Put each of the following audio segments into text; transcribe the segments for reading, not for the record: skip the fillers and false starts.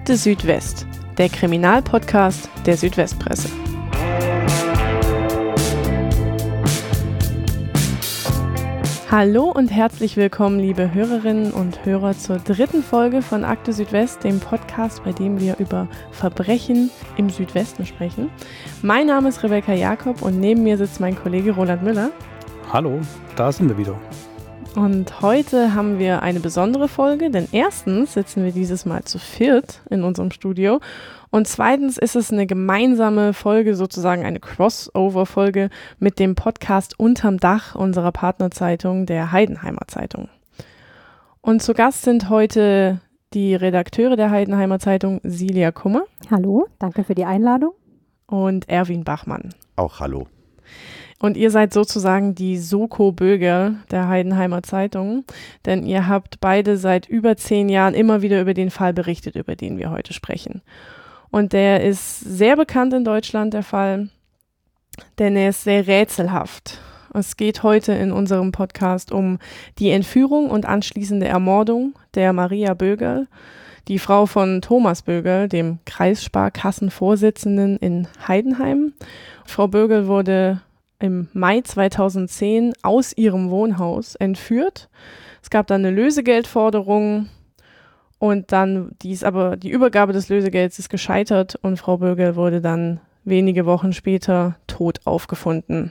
Akte Südwest, der Kriminalpodcast der Südwestpresse. Hallo und herzlich willkommen, liebe Hörerinnen und Hörer, zur dritten Folge von Akte Südwest, dem Podcast, bei dem wir über Verbrechen im Südwesten sprechen. Mein Name ist Rebecca Jakob und neben mir sitzt mein Kollege Roland Müller. Hallo, da sind wir wieder. Und heute haben wir eine besondere Folge, denn erstens sitzen wir dieses Mal zu viert in unserem Studio und zweitens ist es eine gemeinsame Folge, sozusagen eine Crossover-Folge mit dem Podcast Unterm Dach unserer Partnerzeitung, der Heidenheimer Zeitung. Und zu Gast sind heute die Redakteure der Heidenheimer Zeitung, Silja Kummer. Hallo, danke für die Einladung. Und Erwin Bachmann. Auch hallo. Und ihr seid sozusagen die Soko-Böger der Heidenheimer Zeitung, denn ihr habt beide seit über 10 Jahren immer wieder über den Fall berichtet, über den wir heute sprechen. Und der ist sehr bekannt in Deutschland, der Fall, denn er ist sehr rätselhaft. Es geht heute in unserem Podcast um die Entführung und anschließende Ermordung der Maria Bögerl, die Frau von Thomas Bögerl, dem Kreissparkassenvorsitzenden in Heidenheim. Frau Bögerl wurde im Mai 2010 aus ihrem Wohnhaus entführt. Es gab dann eine Lösegeldforderung und dann die Übergabe des Lösegelds ist gescheitert und Frau Bögerl wurde dann wenige Wochen später tot aufgefunden.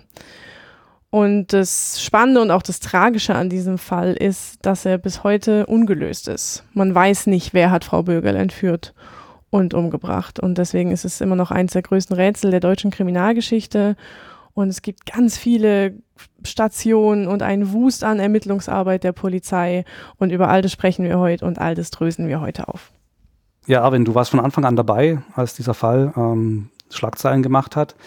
Und das Spannende und auch das Tragische an diesem Fall ist, dass er bis heute ungelöst ist. Man weiß nicht, wer hat Frau Bögerl entführt und umgebracht. Und deswegen ist es immer noch eines der größten Rätsel der deutschen Kriminalgeschichte. Und es gibt ganz viele Stationen und einen Wust an Ermittlungsarbeit der Polizei. Und über all das sprechen wir heute und all das dröseln wir heute auf. Ja, Arvin, du warst von Anfang an dabei, als dieser Fall Schlagzeilen gemacht hat.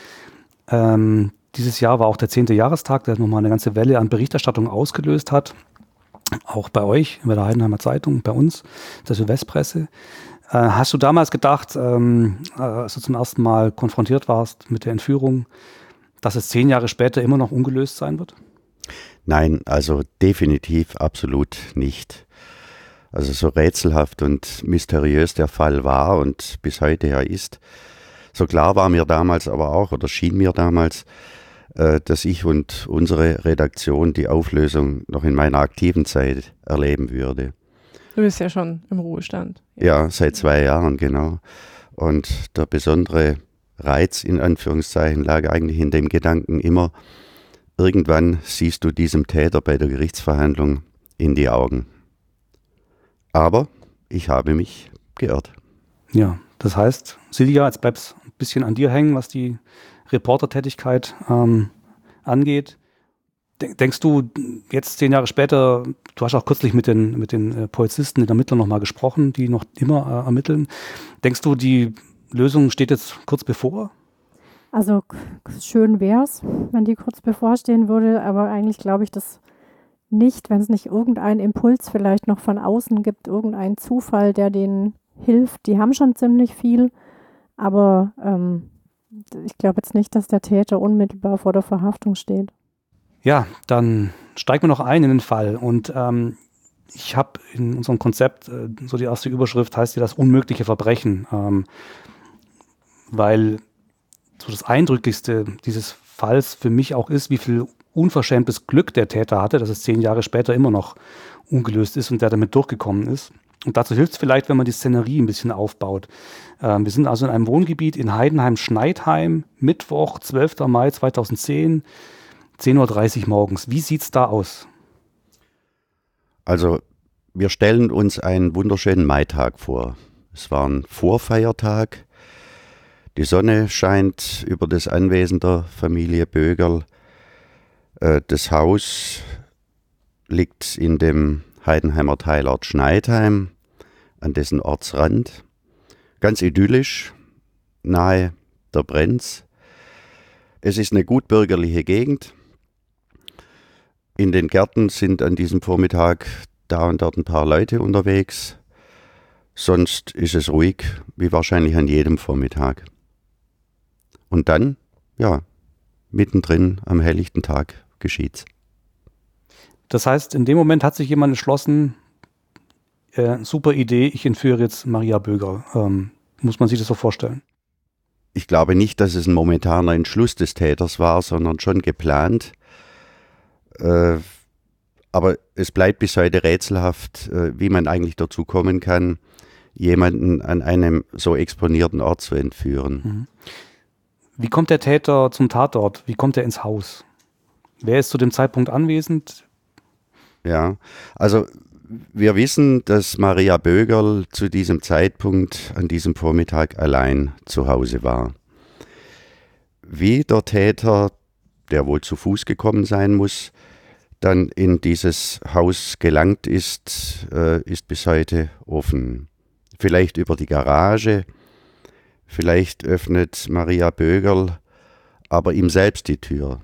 Dieses Jahr war auch der 10. Jahrestag, der nochmal eine ganze Welle an Berichterstattung ausgelöst hat. Auch bei euch, bei der Heidenheimer Zeitung, bei uns, der Südwestpresse. Hast du damals gedacht, als du zum ersten Mal konfrontiert warst mit der Entführung, dass es 10 Jahre später immer noch ungelöst sein wird? Nein, also definitiv absolut nicht. Also so rätselhaft und mysteriös der Fall war und bis heute ja ist, so klar war mir damals aber auch, oder schien mir damals, dass ich und unsere Redaktion die Auflösung noch in meiner aktiven Zeit erleben würde. Du bist ja schon im Ruhestand. Ja, seit 2 Jahren, genau. Und der besondere Reiz in Anführungszeichen lag eigentlich in dem Gedanken immer, irgendwann siehst du diesem Täter bei der Gerichtsverhandlung in die Augen. Aber ich habe mich geirrt. Ja, das heißt, Silja, jetzt bleibt es ein bisschen an dir hängen, was die Reportertätigkeit angeht. Denkst du, jetzt 10 Jahre später, du hast auch kürzlich mit den Polizisten, den Ermittlern nochmal gesprochen, die noch immer ermitteln. Denkst du, die Lösung steht jetzt kurz bevor? Also schön wäre es, wenn die kurz bevorstehen würde, aber eigentlich glaube ich das nicht, wenn es nicht irgendeinen Impuls vielleicht noch von außen gibt, irgendeinen Zufall, der denen hilft. Die haben schon ziemlich viel, aber ich glaube jetzt nicht, dass der Täter unmittelbar vor der Verhaftung steht. Ja, dann steigen wir noch ein in den Fall und ich habe in unserem Konzept, so die erste Überschrift heißt ja das unmögliche Verbrechen, weil so das Eindrücklichste dieses Falls für mich auch ist, wie viel unverschämtes Glück der Täter hatte, dass es 10 Jahre später immer noch ungelöst ist und der damit durchgekommen ist. Und dazu hilft es vielleicht, wenn man die Szenerie ein bisschen aufbaut. Wir sind also in einem Wohngebiet in Heidenheim-Schneidheim, Mittwoch, 12. Mai 2010, 10:30 Uhr morgens. Wie sieht's da aus? Also wir stellen uns einen wunderschönen Maitag vor. Es war ein Vorfeiertag. Die Sonne scheint über das Anwesen der Familie Bögerl. Das Haus liegt in dem Heidenheimer Teilort Schneidheim, an dessen Ortsrand. Ganz idyllisch, nahe der Brenz. Es ist eine gut bürgerliche Gegend. In den Gärten sind an diesem Vormittag da und dort ein paar Leute unterwegs. Sonst ist es ruhig, wie wahrscheinlich an jedem Vormittag. Und dann, ja, mittendrin am helllichten Tag geschieht's. Das heißt, in dem Moment hat sich jemand entschlossen, super Idee, ich entführe jetzt Maria Bögerl. Muss man sich das so vorstellen? Ich glaube nicht, dass es ein momentaner Entschluss des Täters war, sondern schon geplant. Aber es bleibt bis heute rätselhaft, wie man eigentlich dazu kommen kann, jemanden an einem so exponierten Ort zu entführen. Mhm. Wie kommt der Täter zum Tatort? Wie kommt er ins Haus? Wer ist zu dem Zeitpunkt anwesend? Ja, also wir wissen, dass Maria Bögerl zu diesem Zeitpunkt an diesem Vormittag allein zu Hause war. Wie der Täter, der wohl zu Fuß gekommen sein muss, dann in dieses Haus gelangt ist, ist bis heute offen. Vielleicht über die Garage, vielleicht öffnet Maria Bögerl aber ihm selbst die Tür.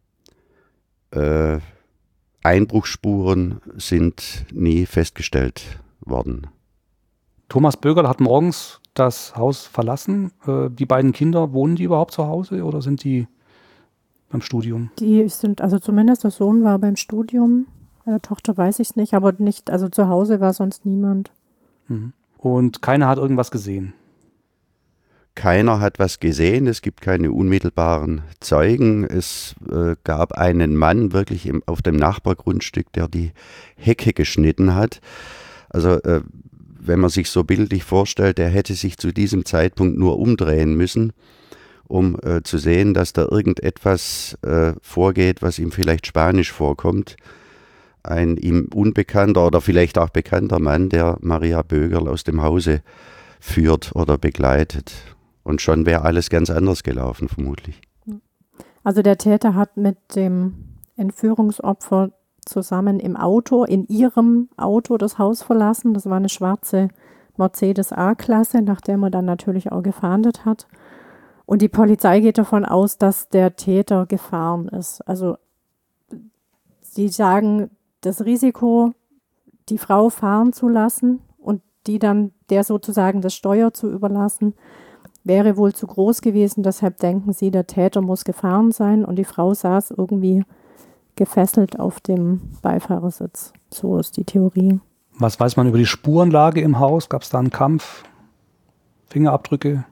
Einbruchsspuren sind nie festgestellt worden. Thomas Bögerl hat morgens das Haus verlassen. Die beiden Kinder, wohnen die überhaupt zu Hause oder sind die beim Studium? Die sind, also zumindest der Sohn war beim Studium, bei der Tochter weiß ich es nicht, aber nicht, also zu Hause war sonst niemand. Mhm. Und keiner hat irgendwas gesehen? Keiner hat was gesehen, es gibt keine unmittelbaren Zeugen. Es gab einen Mann wirklich auf dem Nachbargrundstück, der die Hecke geschnitten hat. Also wenn man sich so bildlich vorstellt, der hätte sich zu diesem Zeitpunkt nur umdrehen müssen, um zu sehen, dass da irgendetwas vorgeht, was ihm vielleicht spanisch vorkommt. Ein ihm unbekannter oder vielleicht auch bekannter Mann, der Maria Bögerl aus dem Hause führt oder begleitet. Und schon wäre alles ganz anders gelaufen, vermutlich. Also der Täter hat mit dem Entführungsopfer zusammen im Auto, in ihrem Auto das Haus verlassen. Das war eine schwarze Mercedes A-Klasse, nach der man dann natürlich auch gefahndet hat. Und die Polizei geht davon aus, dass der Täter gefahren ist. Also sie sagen, das Risiko, die Frau fahren zu lassen und die dann der sozusagen das Steuer zu überlassen, wäre wohl zu groß gewesen. Deshalb denken sie, der Täter muss gefahren sein und die Frau saß irgendwie gefesselt auf dem Beifahrersitz. So ist die Theorie. Was weiß man über die Spurenlage im Haus? Gab es da einen Kampf? Fingerabdrücke?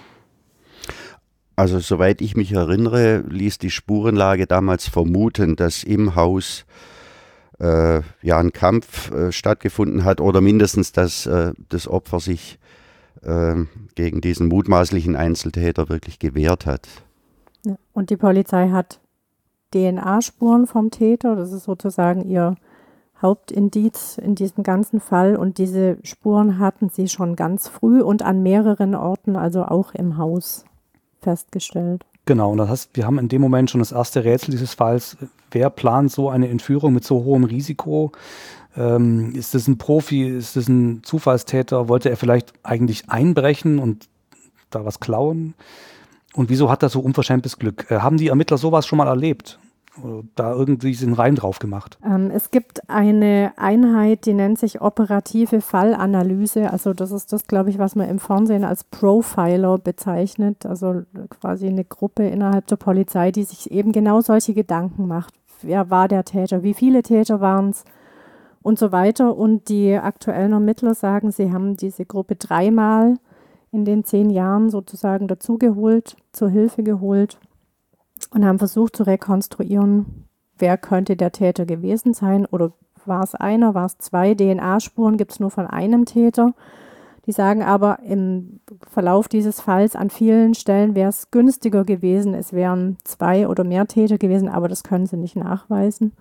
Also soweit ich mich erinnere, ließ die Spurenlage damals vermuten, dass im Haus ein Kampf stattgefunden hat oder mindestens, dass das Opfer sich gegen diesen mutmaßlichen Einzeltäter wirklich gewehrt hat. Ja. Und die Polizei hat DNA-Spuren vom Täter, das ist sozusagen ihr Hauptindiz in diesem ganzen Fall und diese Spuren hatten sie schon ganz früh und an mehreren Orten, also auch im Haus, festgestellt. Genau, und das heißt, wir haben in dem Moment schon das erste Rätsel dieses Falls. Wer plant so eine Entführung mit so hohem Risiko? Ist das ein Profi? Ist das ein Zufallstäter? Wollte er vielleicht eigentlich einbrechen und da was klauen? Und wieso hat er so unverschämtes Glück? Haben die Ermittler sowas schon mal erlebt? Oder da irgendwie den Reim drauf gemacht? Es gibt eine Einheit, die nennt sich operative Fallanalyse. Also das ist das, glaube ich, was man im Fernsehen als Profiler bezeichnet. Also quasi eine Gruppe innerhalb der Polizei, die sich eben genau solche Gedanken macht. Wer war der Täter? Wie viele Täter waren es? Und so weiter. Und die aktuellen Ermittler sagen, sie haben diese Gruppe 3-mal in den 10 Jahren sozusagen dazugeholt, zur Hilfe geholt und haben versucht zu rekonstruieren, wer könnte der Täter gewesen sein oder war es einer, war es 2, DNA-Spuren gibt es nur von einem Täter. Die sagen aber im Verlauf dieses Falls an vielen Stellen wäre es günstiger gewesen, es wären 2 oder mehr Täter gewesen, aber das können sie nicht nachweisen.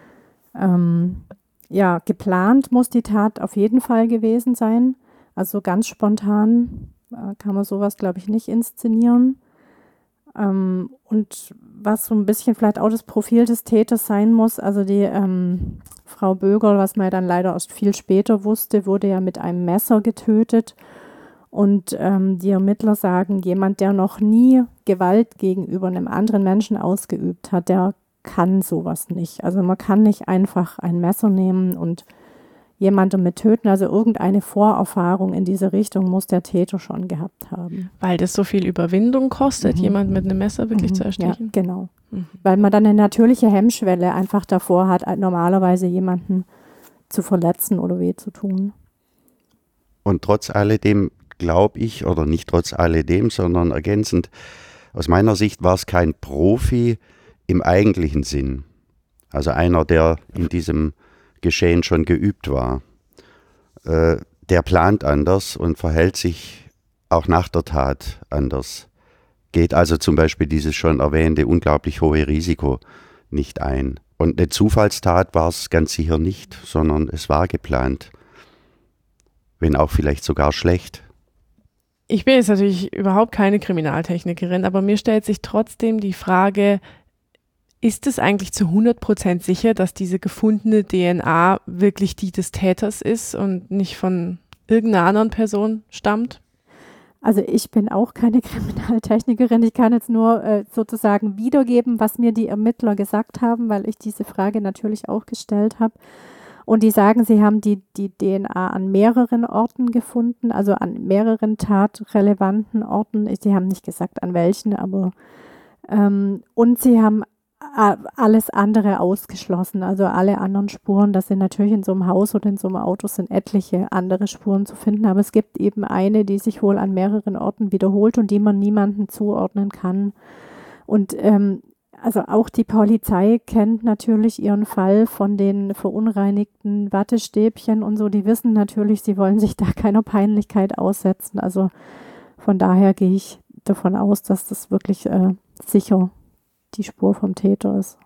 Geplant muss die Tat auf jeden Fall gewesen sein. Also ganz spontan kann man sowas, glaube ich, nicht inszenieren. Und was so ein bisschen vielleicht auch das Profil des Täters sein muss, also die Frau Bögerl, was man ja dann leider erst viel später wusste, wurde ja mit einem Messer getötet. Und die Ermittler sagen, jemand, der noch nie Gewalt gegenüber einem anderen Menschen ausgeübt hat, der kann sowas nicht. Also man kann nicht einfach ein Messer nehmen und jemanden mit töten. Also irgendeine Vorerfahrung in diese Richtung muss der Täter schon gehabt haben. Weil das so viel Überwindung kostet, jemand mit einem Messer wirklich zu erstechen? Ja, genau. Weil man dann eine natürliche Hemmschwelle einfach davor hat, normalerweise jemanden zu verletzen oder weh zu tun. Und trotz alledem glaube ich, oder nicht trotz alledem, sondern ergänzend, aus meiner Sicht war es kein Profi im eigentlichen Sinn. Also einer, der in diesem Geschehen schon geübt war. Der plant anders und verhält sich auch nach der Tat anders. Geht also zum Beispiel dieses schon erwähnte unglaublich hohe Risiko nicht ein. Und eine Zufallstat war es ganz sicher nicht, sondern es war geplant. Wenn auch vielleicht sogar schlecht. Ich bin jetzt natürlich überhaupt keine Kriminaltechnikerin, aber mir stellt sich trotzdem die Frage, ist es eigentlich zu 100% sicher, dass diese gefundene DNA wirklich die des Täters ist und nicht von irgendeiner anderen Person stammt? Also ich bin auch keine Kriminaltechnikerin. Ich kann jetzt nur sozusagen wiedergeben, was mir die Ermittler gesagt haben, weil ich diese Frage natürlich auch gestellt habe. Und die sagen, sie haben die DNA an mehreren Orten gefunden, also an mehreren tatrelevanten Orten. Sie haben nicht gesagt, an welchen, aber und sie haben alles andere ausgeschlossen, also alle anderen Spuren. Das sind natürlich in so einem Haus oder in so einem Auto sind etliche andere Spuren zu finden, aber es gibt eben eine, die sich wohl an mehreren Orten wiederholt und die man niemandem zuordnen kann. Und also auch die Polizei kennt natürlich ihren Fall von den verunreinigten Wattestäbchen und so. Die wissen natürlich, sie wollen sich da keiner Peinlichkeit aussetzen. Also von daher gehe ich davon aus, dass das wirklich sicher die Spur vom Täter ist.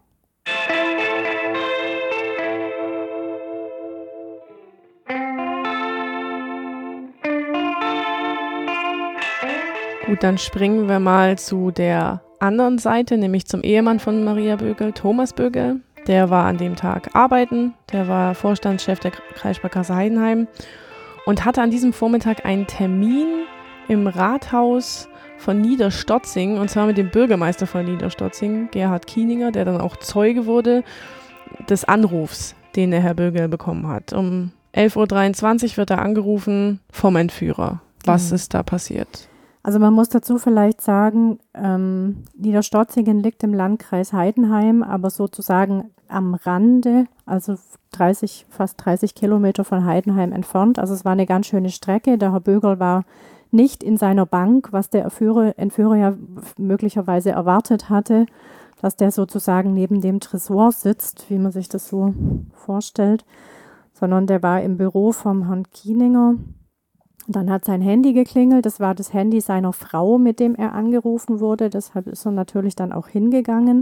Gut, dann springen wir mal zu der anderen Seite, nämlich zum Ehemann von Maria Bögel, Thomas Bögel. Der war an dem Tag arbeiten, der war Vorstandschef der Kreissparkasse Heidenheim und hatte an diesem Vormittag einen Termin im Rathaus von Niederstotzing, und zwar mit dem Bürgermeister von Niederstotzing, Gerhard Kieninger, der dann auch Zeuge wurde des Anrufs, den der Herr Bögel bekommen hat. Um 11.23 Uhr wird er angerufen vom Entführer. Was ist da passiert? Also man muss dazu vielleicht sagen, Niederstotzingen liegt im Landkreis Heidenheim, aber sozusagen am Rande, also fast 30 Kilometer von Heidenheim entfernt. Also es war eine ganz schöne Strecke. Der Herr Bögel war nicht in seiner Bank, was der Entführer ja möglicherweise erwartet hatte, dass der sozusagen neben dem Tresor sitzt, wie man sich das so vorstellt, sondern der war im Büro vom Herrn Kieninger. Dann hat sein Handy geklingelt, das war das Handy seiner Frau, mit dem er angerufen wurde, deshalb ist er natürlich dann auch hingegangen.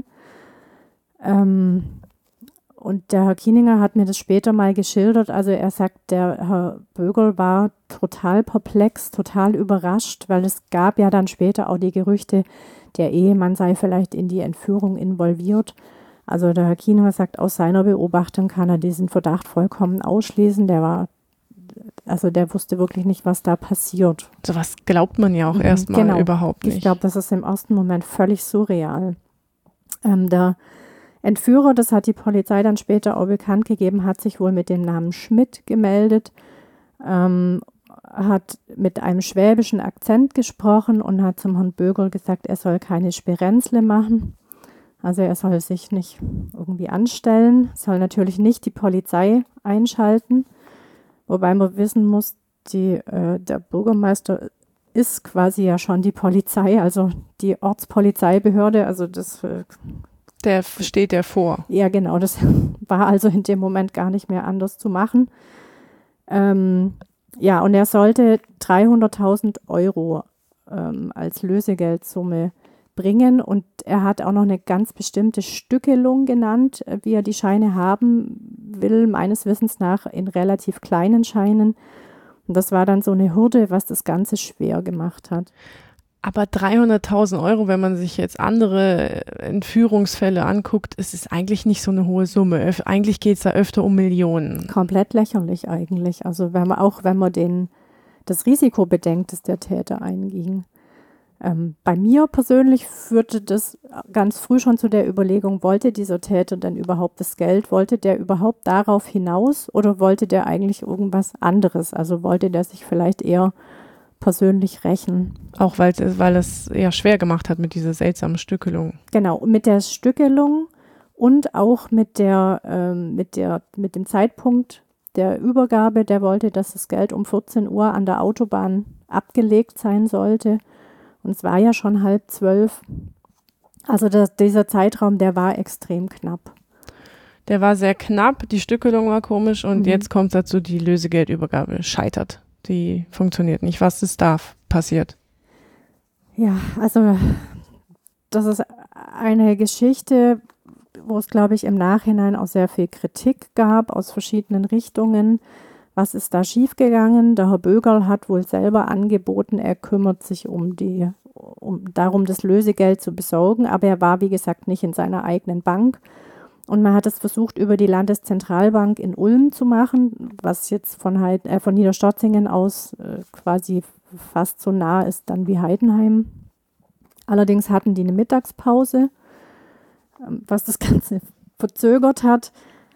Und der Herr Kieninger hat mir das später mal geschildert, also er sagt, der Herr Bögel war total perplex, total überrascht, weil es gab ja dann später auch die Gerüchte, der Ehemann sei vielleicht in die Entführung involviert. Also der Herr Kieninger sagt, aus seiner Beobachtung kann er diesen Verdacht vollkommen ausschließen, der wusste wirklich nicht, was da passiert. Sowas glaubt man ja auch erstmal überhaupt nicht. Ich glaube, das ist im ersten Moment völlig surreal. Der Entführer, das hat die Polizei dann später auch bekannt gegeben, hat sich wohl mit dem Namen Schmidt gemeldet, hat mit einem schwäbischen Akzent gesprochen und hat zum Herrn Bögel gesagt, er soll keine Sperenzle machen. Also er soll sich nicht irgendwie anstellen, soll natürlich nicht die Polizei einschalten. Wobei man wissen muss, der Bürgermeister ist quasi ja schon die Polizei, also die Ortspolizeibehörde, also das... Der steht der vor. Ja, genau, das war also in dem Moment gar nicht mehr anders zu machen. Ja, und er sollte 300.000 Euro als Lösegeldsumme bringen und er hat auch noch eine ganz bestimmte Stückelung genannt, wie er die Scheine haben will, meines Wissens nach in relativ kleinen Scheinen. Und das war dann so eine Hürde, was das Ganze schwer gemacht hat. Aber 300.000 Euro, wenn man sich jetzt andere Entführungsfälle anguckt, ist es eigentlich nicht so eine hohe Summe. Eigentlich geht es da öfter um Millionen. Komplett lächerlich eigentlich. Also wenn man das Risiko bedenkt, das der Täter einging. Bei mir persönlich führte das ganz früh schon zu der Überlegung, wollte dieser Täter denn überhaupt das Geld? Wollte der überhaupt darauf hinaus oder wollte der eigentlich irgendwas anderes? Also wollte der sich vielleicht eher persönlich rächen? Auch weil es eher schwer gemacht hat mit dieser seltsamen Stückelung. Genau, mit der Stückelung und auch mit dem Zeitpunkt der Übergabe, der wollte, dass das Geld um 14 Uhr an der Autobahn abgelegt sein sollte. Und es war ja schon 11:30. Also dieser Zeitraum, der war extrem knapp. Der war sehr knapp, die Stückelung war komisch und jetzt kommt dazu, die Lösegeldübergabe scheitert. Die funktioniert nicht. Was ist da passiert? Ja, also das ist eine Geschichte, wo es, glaube ich, im Nachhinein auch sehr viel Kritik gab aus verschiedenen Richtungen. Was ist da schiefgegangen? Der Herr Bögerl hat wohl selber angeboten, er kümmert sich darum, das Lösegeld zu besorgen, aber er war, wie gesagt, nicht in seiner eigenen Bank. Und man hat es versucht, über die Landeszentralbank in Ulm zu machen, was jetzt von Niederstotzingen aus quasi fast so nah ist dann wie Heidenheim. Allerdings hatten die eine Mittagspause, was das Ganze verzögert hat.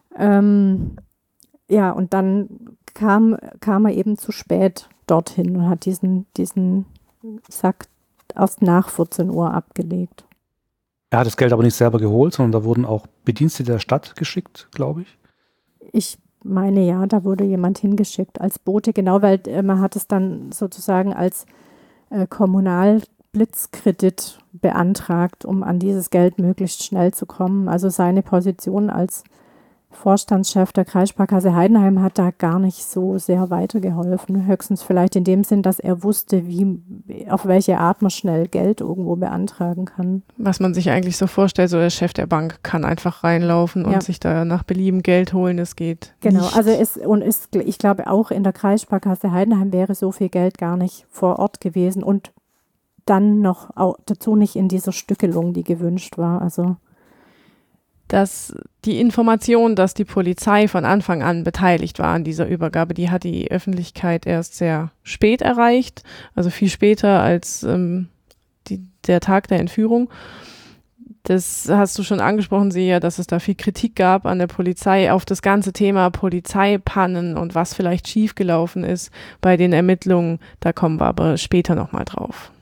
Ja, und dann kam er eben zu spät dorthin und hat diesen Sack erst nach 14 Uhr abgelegt. Er hat das Geld aber nicht selber geholt, sondern da wurden auch Bedienstete der Stadt geschickt, glaube ich. Ich meine, ja, da wurde jemand hingeschickt als Bote, genau, weil man hat es dann sozusagen als Kommunalblitzkredit beantragt, um an dieses Geld möglichst schnell zu kommen. Also seine Position als Vorstandschef der Kreissparkasse Heidenheim hat da gar nicht so sehr weitergeholfen. Höchstens vielleicht in dem Sinn, dass er wusste, auf welche Art man schnell Geld irgendwo beantragen kann. Was man sich eigentlich so vorstellt, so der Chef der Bank kann einfach reinlaufen und sich da nach Belieben Geld holen, das geht genau, nicht. Also ich glaube auch in der Kreissparkasse Heidenheim wäre so viel Geld gar nicht vor Ort gewesen und dann noch dazu nicht in dieser Stückelung, die gewünscht war. Also dass die Information, dass die Polizei von Anfang an beteiligt war an dieser Übergabe, die hat die Öffentlichkeit erst sehr spät erreicht, also viel später als der Tag der Entführung. Das hast du schon angesprochen, Silja, dass es da viel Kritik gab an der Polizei auf das ganze Thema Polizeipannen und was vielleicht schiefgelaufen ist bei den Ermittlungen. Da kommen wir aber später nochmal drauf.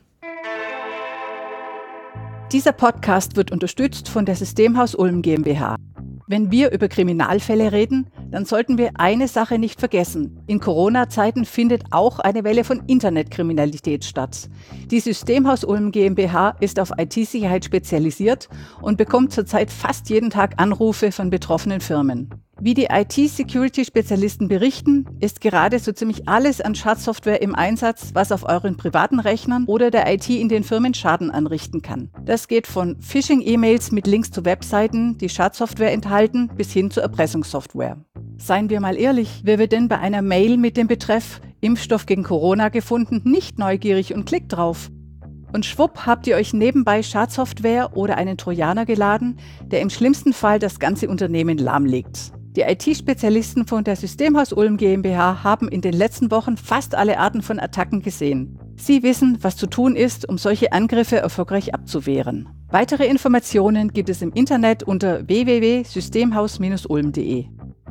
Dieser Podcast wird unterstützt von der Systemhaus Ulm GmbH. Wenn wir über Kriminalfälle reden, dann sollten wir eine Sache nicht vergessen. In Corona-Zeiten findet auch eine Welle von Internetkriminalität statt. Die Systemhaus Ulm GmbH ist auf IT-Sicherheit spezialisiert und bekommt zurzeit fast jeden Tag Anrufe von betroffenen Firmen. Wie die IT-Security-Spezialisten berichten, ist gerade so ziemlich alles an Schadsoftware im Einsatz, was auf euren privaten Rechnern oder der IT in den Firmen Schaden anrichten kann. Das geht von Phishing-E-Mails mit Links zu Webseiten, die Schadsoftware enthalten, bis hin zu Erpressungssoftware. Seien wir mal ehrlich, wer wird denn bei einer Mail mit dem Betreff Impfstoff gegen Corona gefunden nicht neugierig und klickt drauf? Und schwupp habt ihr euch nebenbei Schadsoftware oder einen Trojaner geladen, der im schlimmsten Fall das ganze Unternehmen lahmlegt. Die IT-Spezialisten von der Systemhaus Ulm GmbH haben in den letzten Wochen fast alle Arten von Attacken gesehen. Sie wissen, was zu tun ist, um solche Angriffe erfolgreich abzuwehren. Weitere Informationen gibt es im Internet unter www.systemhaus-ulm.de.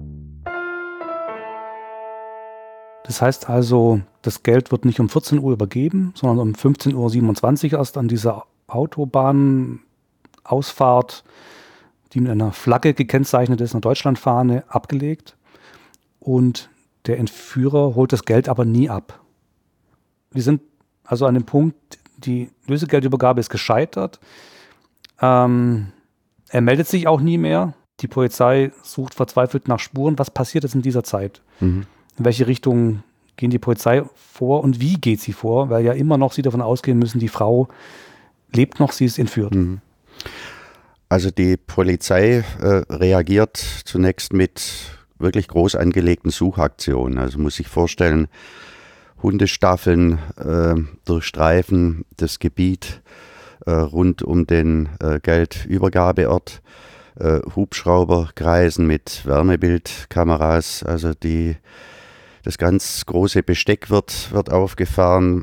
Das heißt also, das Geld wird nicht um 14 Uhr übergeben, sondern um 15.27 Uhr erst an dieser Autobahnausfahrt, die mit einer Flagge gekennzeichnet ist, einer Deutschlandfahne, abgelegt. Und der Entführer holt das Geld aber nie ab. Wir sind also an dem Punkt, die Lösegeldübergabe ist gescheitert. Er meldet sich auch nie mehr. Die Polizei sucht verzweifelt nach Spuren. Was passiert jetzt in dieser Zeit? In welche Richtung gehen die Polizei vor und wie geht sie vor? Weil ja immer noch sie davon ausgehen müssen, die Frau lebt noch, sie ist entführt. Also die Polizei reagiert zunächst mit wirklich groß angelegten Suchaktionen. Also muss sich vorstellen, Hundestaffeln durchstreifen das Gebiet rund um den Geldübergabeort. Hubschrauber kreisen mit Wärmebildkameras. Also das ganz große Besteck wird aufgefahren,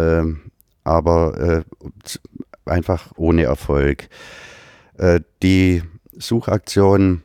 aber einfach ohne Erfolg. Die Suchaktion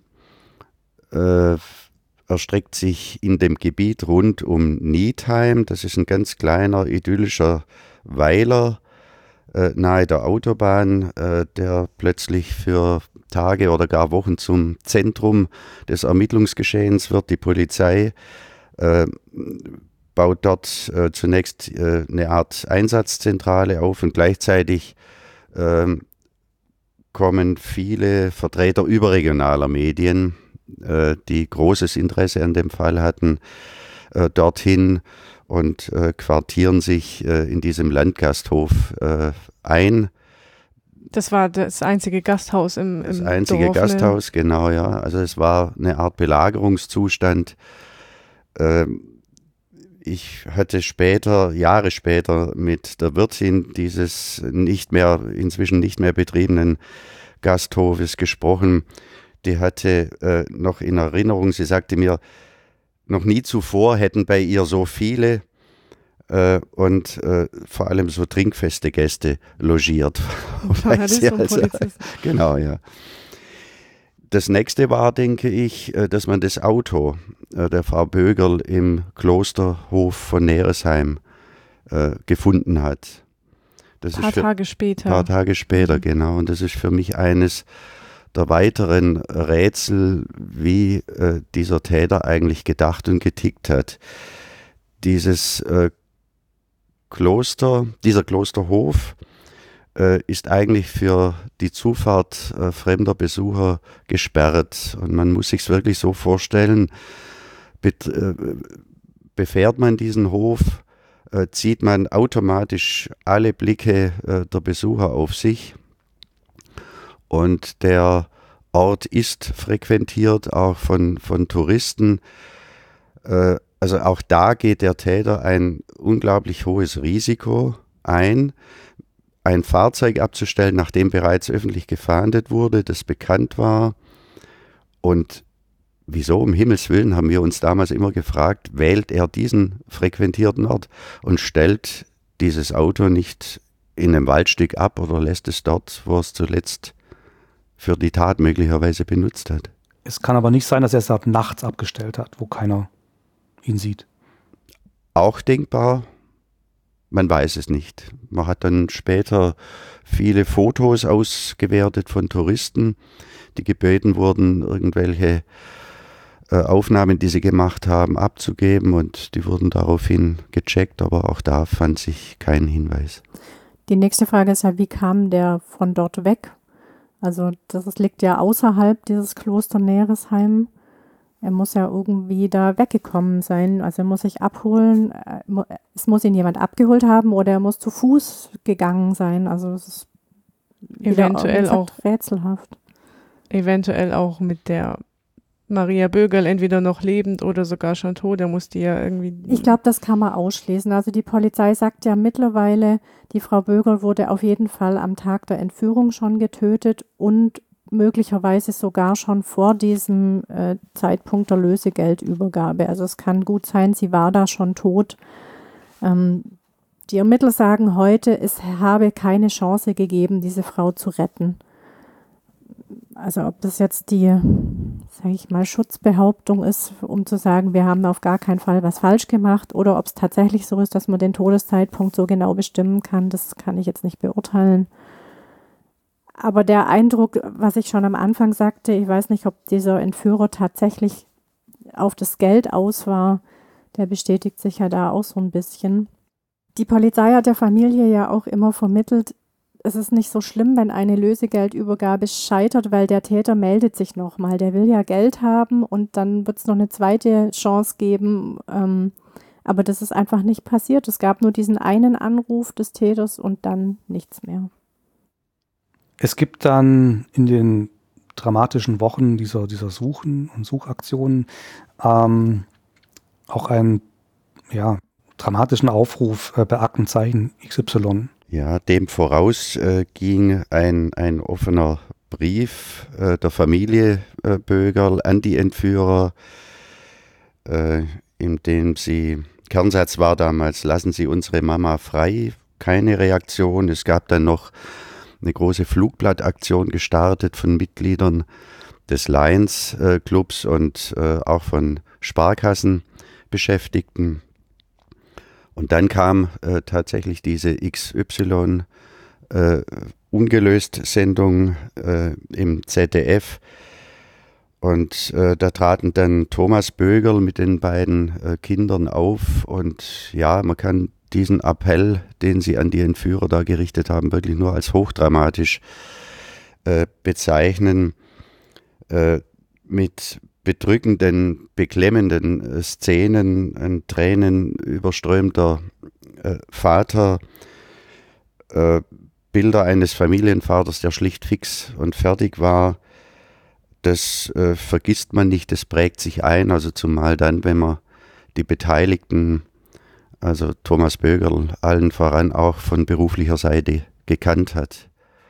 erstreckt sich in dem Gebiet rund um Niedheim. Das ist ein ganz kleiner, idyllischer Weiler nahe der Autobahn, der plötzlich für Tage oder gar Wochen zum Zentrum des Ermittlungsgeschehens wird. Die Polizei baut dort zunächst eine Art Einsatzzentrale auf und gleichzeitig kommen viele Vertreter überregionaler Medien, die großes Interesse an dem Fall hatten, dorthin und quartieren sich in diesem Landgasthof ein. Das war das einzige Gasthaus im Das einzige Dorf, Gasthaus, genau, ja. Also es war eine Art Belagerungszustand. Ich hatte Jahre später mit der Wirtin dieses inzwischen nicht mehr betriebenen Gasthofes gesprochen. Die hatte noch in Erinnerung, sie sagte mir, noch nie zuvor hätten bei ihr so viele und vor allem so trinkfeste Gäste logiert. Genau, ja. Das nächste war, denke ich, dass man das Auto der Frau Bögerl im Klosterhof von Neresheim gefunden hat. Ein paar Tage später. Ein paar Tage später, genau. Und das ist für mich eines der weiteren Rätsel, wie dieser Täter eigentlich gedacht und getickt hat. Dieser Klosterhof ist eigentlich für die Zufahrt fremder Besucher gesperrt. Und man muss sich es wirklich so vorstellen, befährt man diesen Hof, zieht man automatisch alle Blicke der Besucher auf sich. Und der Ort ist frequentiert, auch von Touristen. Also auch da geht der Täter ein unglaublich hohes Risiko ein, ein Fahrzeug abzustellen, nachdem bereits öffentlich gefahndet wurde, das bekannt war. Und wieso um Himmels Willen, haben wir uns damals immer gefragt, wählt er diesen frequentierten Ort und stellt dieses Auto nicht in einem Waldstück ab oder lässt es dort, wo es zuletzt für die Tat möglicherweise benutzt hat. Es kann aber nicht sein, dass er es dort nachts abgestellt hat, wo keiner ihn sieht. Auch denkbar, man weiß es nicht. Man hat dann später viele Fotos ausgewertet von Touristen, die gebeten wurden, irgendwelche Aufnahmen, die sie gemacht haben, abzugeben, und die wurden daraufhin gecheckt, aber auch da fand sich kein Hinweis. Die nächste Frage ist ja, wie kam der von dort weg? Also das liegt ja außerhalb dieses Kloster Neresheim. Er muss ja irgendwie da weggekommen sein. Also er muss sich abholen. Es muss ihn jemand abgeholt haben oder er muss zu Fuß gegangen sein. Also es ist eventuell auch rätselhaft. Eventuell auch mit der Maria Bögerl entweder noch lebend oder sogar schon tot. Er musste ja irgendwie. Ich glaube, das kann man ausschließen. Also die Polizei sagt ja mittlerweile, die Frau Bögerl wurde auf jeden Fall am Tag der Entführung schon getötet und möglicherweise sogar schon vor diesem Zeitpunkt der Lösegeldübergabe. Also es kann gut sein, sie war da schon tot. Die Ermittler sagen heute, es habe keine Chance gegeben, diese Frau zu retten. Also ob das jetzt die, sage ich mal, Schutzbehauptung ist, um zu sagen, wir haben auf gar keinen Fall was falsch gemacht, oder ob es tatsächlich so ist, dass man den Todeszeitpunkt so genau bestimmen kann, das kann ich jetzt nicht beurteilen. Aber der Eindruck, was ich schon am Anfang sagte, ich weiß nicht, ob dieser Entführer tatsächlich auf das Geld aus war, der bestätigt sich ja da auch so ein bisschen. Die Polizei hat der Familie ja auch immer vermittelt, es ist nicht so schlimm, wenn eine Lösegeldübergabe scheitert, weil der Täter meldet sich nochmal. Der will ja Geld haben und dann wird es noch eine zweite Chance geben. Aber das ist einfach nicht passiert. Es gab nur diesen einen Anruf des Täters und dann nichts mehr. Es gibt dann in den dramatischen Wochen dieser Suchen und Suchaktionen auch einen dramatischen Aufruf bei Aktenzeichen XY. Ja, dem voraus ging ein offener Brief der Familie Bögerl an die Entführer, in dem Kernsatz war damals, lassen Sie unsere Mama frei, keine Reaktion. Es gab dann noch eine große Flugblattaktion gestartet von Mitgliedern des Lions Clubs und auch von Sparkassenbeschäftigten. Und dann kam tatsächlich diese XY ungelöst Sendung im ZDF. Und da traten dann Thomas Bögerl mit den beiden Kindern auf. Und ja, man kann diesen Appell, den sie an die Entführer da gerichtet haben, wirklich nur als hochdramatisch bezeichnen. Mit bedrückenden, beklemmenden Szenen, ein tränenüberströmter Vater, Bilder eines Familienvaters, der schlicht fix und fertig war. Das vergisst man nicht, das prägt sich ein, also zumal dann, wenn man die Beteiligten, also Thomas Bögerl, allen voran auch von beruflicher Seite gekannt hat.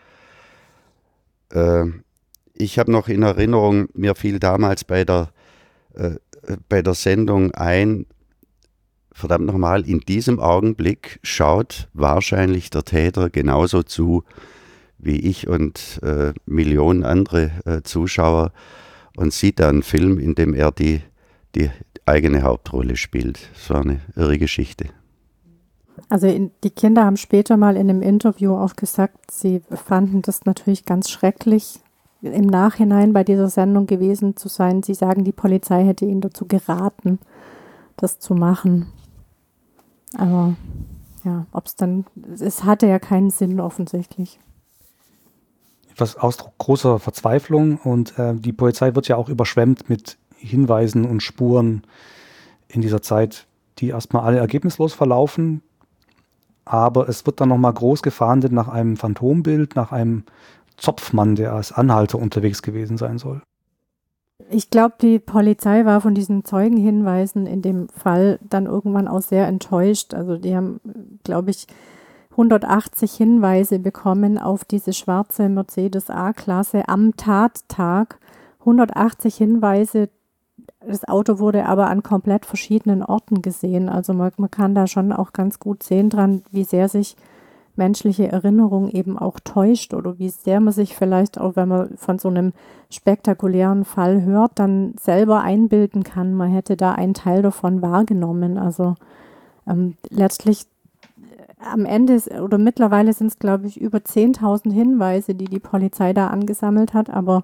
Ich habe noch in Erinnerung, mir fiel damals bei der Sendung ein, verdammt nochmal, in diesem Augenblick schaut wahrscheinlich der Täter genauso zu, wie ich und Millionen andere Zuschauer und sieht da einen Film, in dem er die eigene Hauptrolle spielt. Das war eine irre Geschichte. Also die Kinder haben später mal in einem Interview auch gesagt, sie fanden das natürlich ganz schrecklich, im Nachhinein bei dieser Sendung gewesen zu sein. Sie sagen, die Polizei hätte ihnen dazu geraten, das zu machen. Aber ja, es hatte ja keinen Sinn offensichtlich. Etwas Ausdruck großer Verzweiflung und die Polizei wird ja auch überschwemmt mit Hinweisen und Spuren in dieser Zeit, die erstmal alle ergebnislos verlaufen. Aber es wird dann nochmal groß gefahndet nach einem Phantombild, nach einem Zopfmann, der als Anhalter unterwegs gewesen sein soll. Ich glaube, die Polizei war von diesen Zeugenhinweisen in dem Fall dann irgendwann auch sehr enttäuscht. Also die haben, glaube ich, 180 Hinweise bekommen auf diese schwarze Mercedes A-Klasse am Tattag. 180 Hinweise. Das Auto wurde aber an komplett verschiedenen Orten gesehen. Also man kann da schon auch ganz gut sehen dran, wie sehr sich menschliche Erinnerung eben auch täuscht oder wie sehr man sich vielleicht auch, wenn man von so einem spektakulären Fall hört, dann selber einbilden kann, man hätte da einen Teil davon wahrgenommen. Also letztlich am Ende oder mittlerweile sind es, glaube ich, über 10.000 Hinweise, die Polizei da angesammelt hat, aber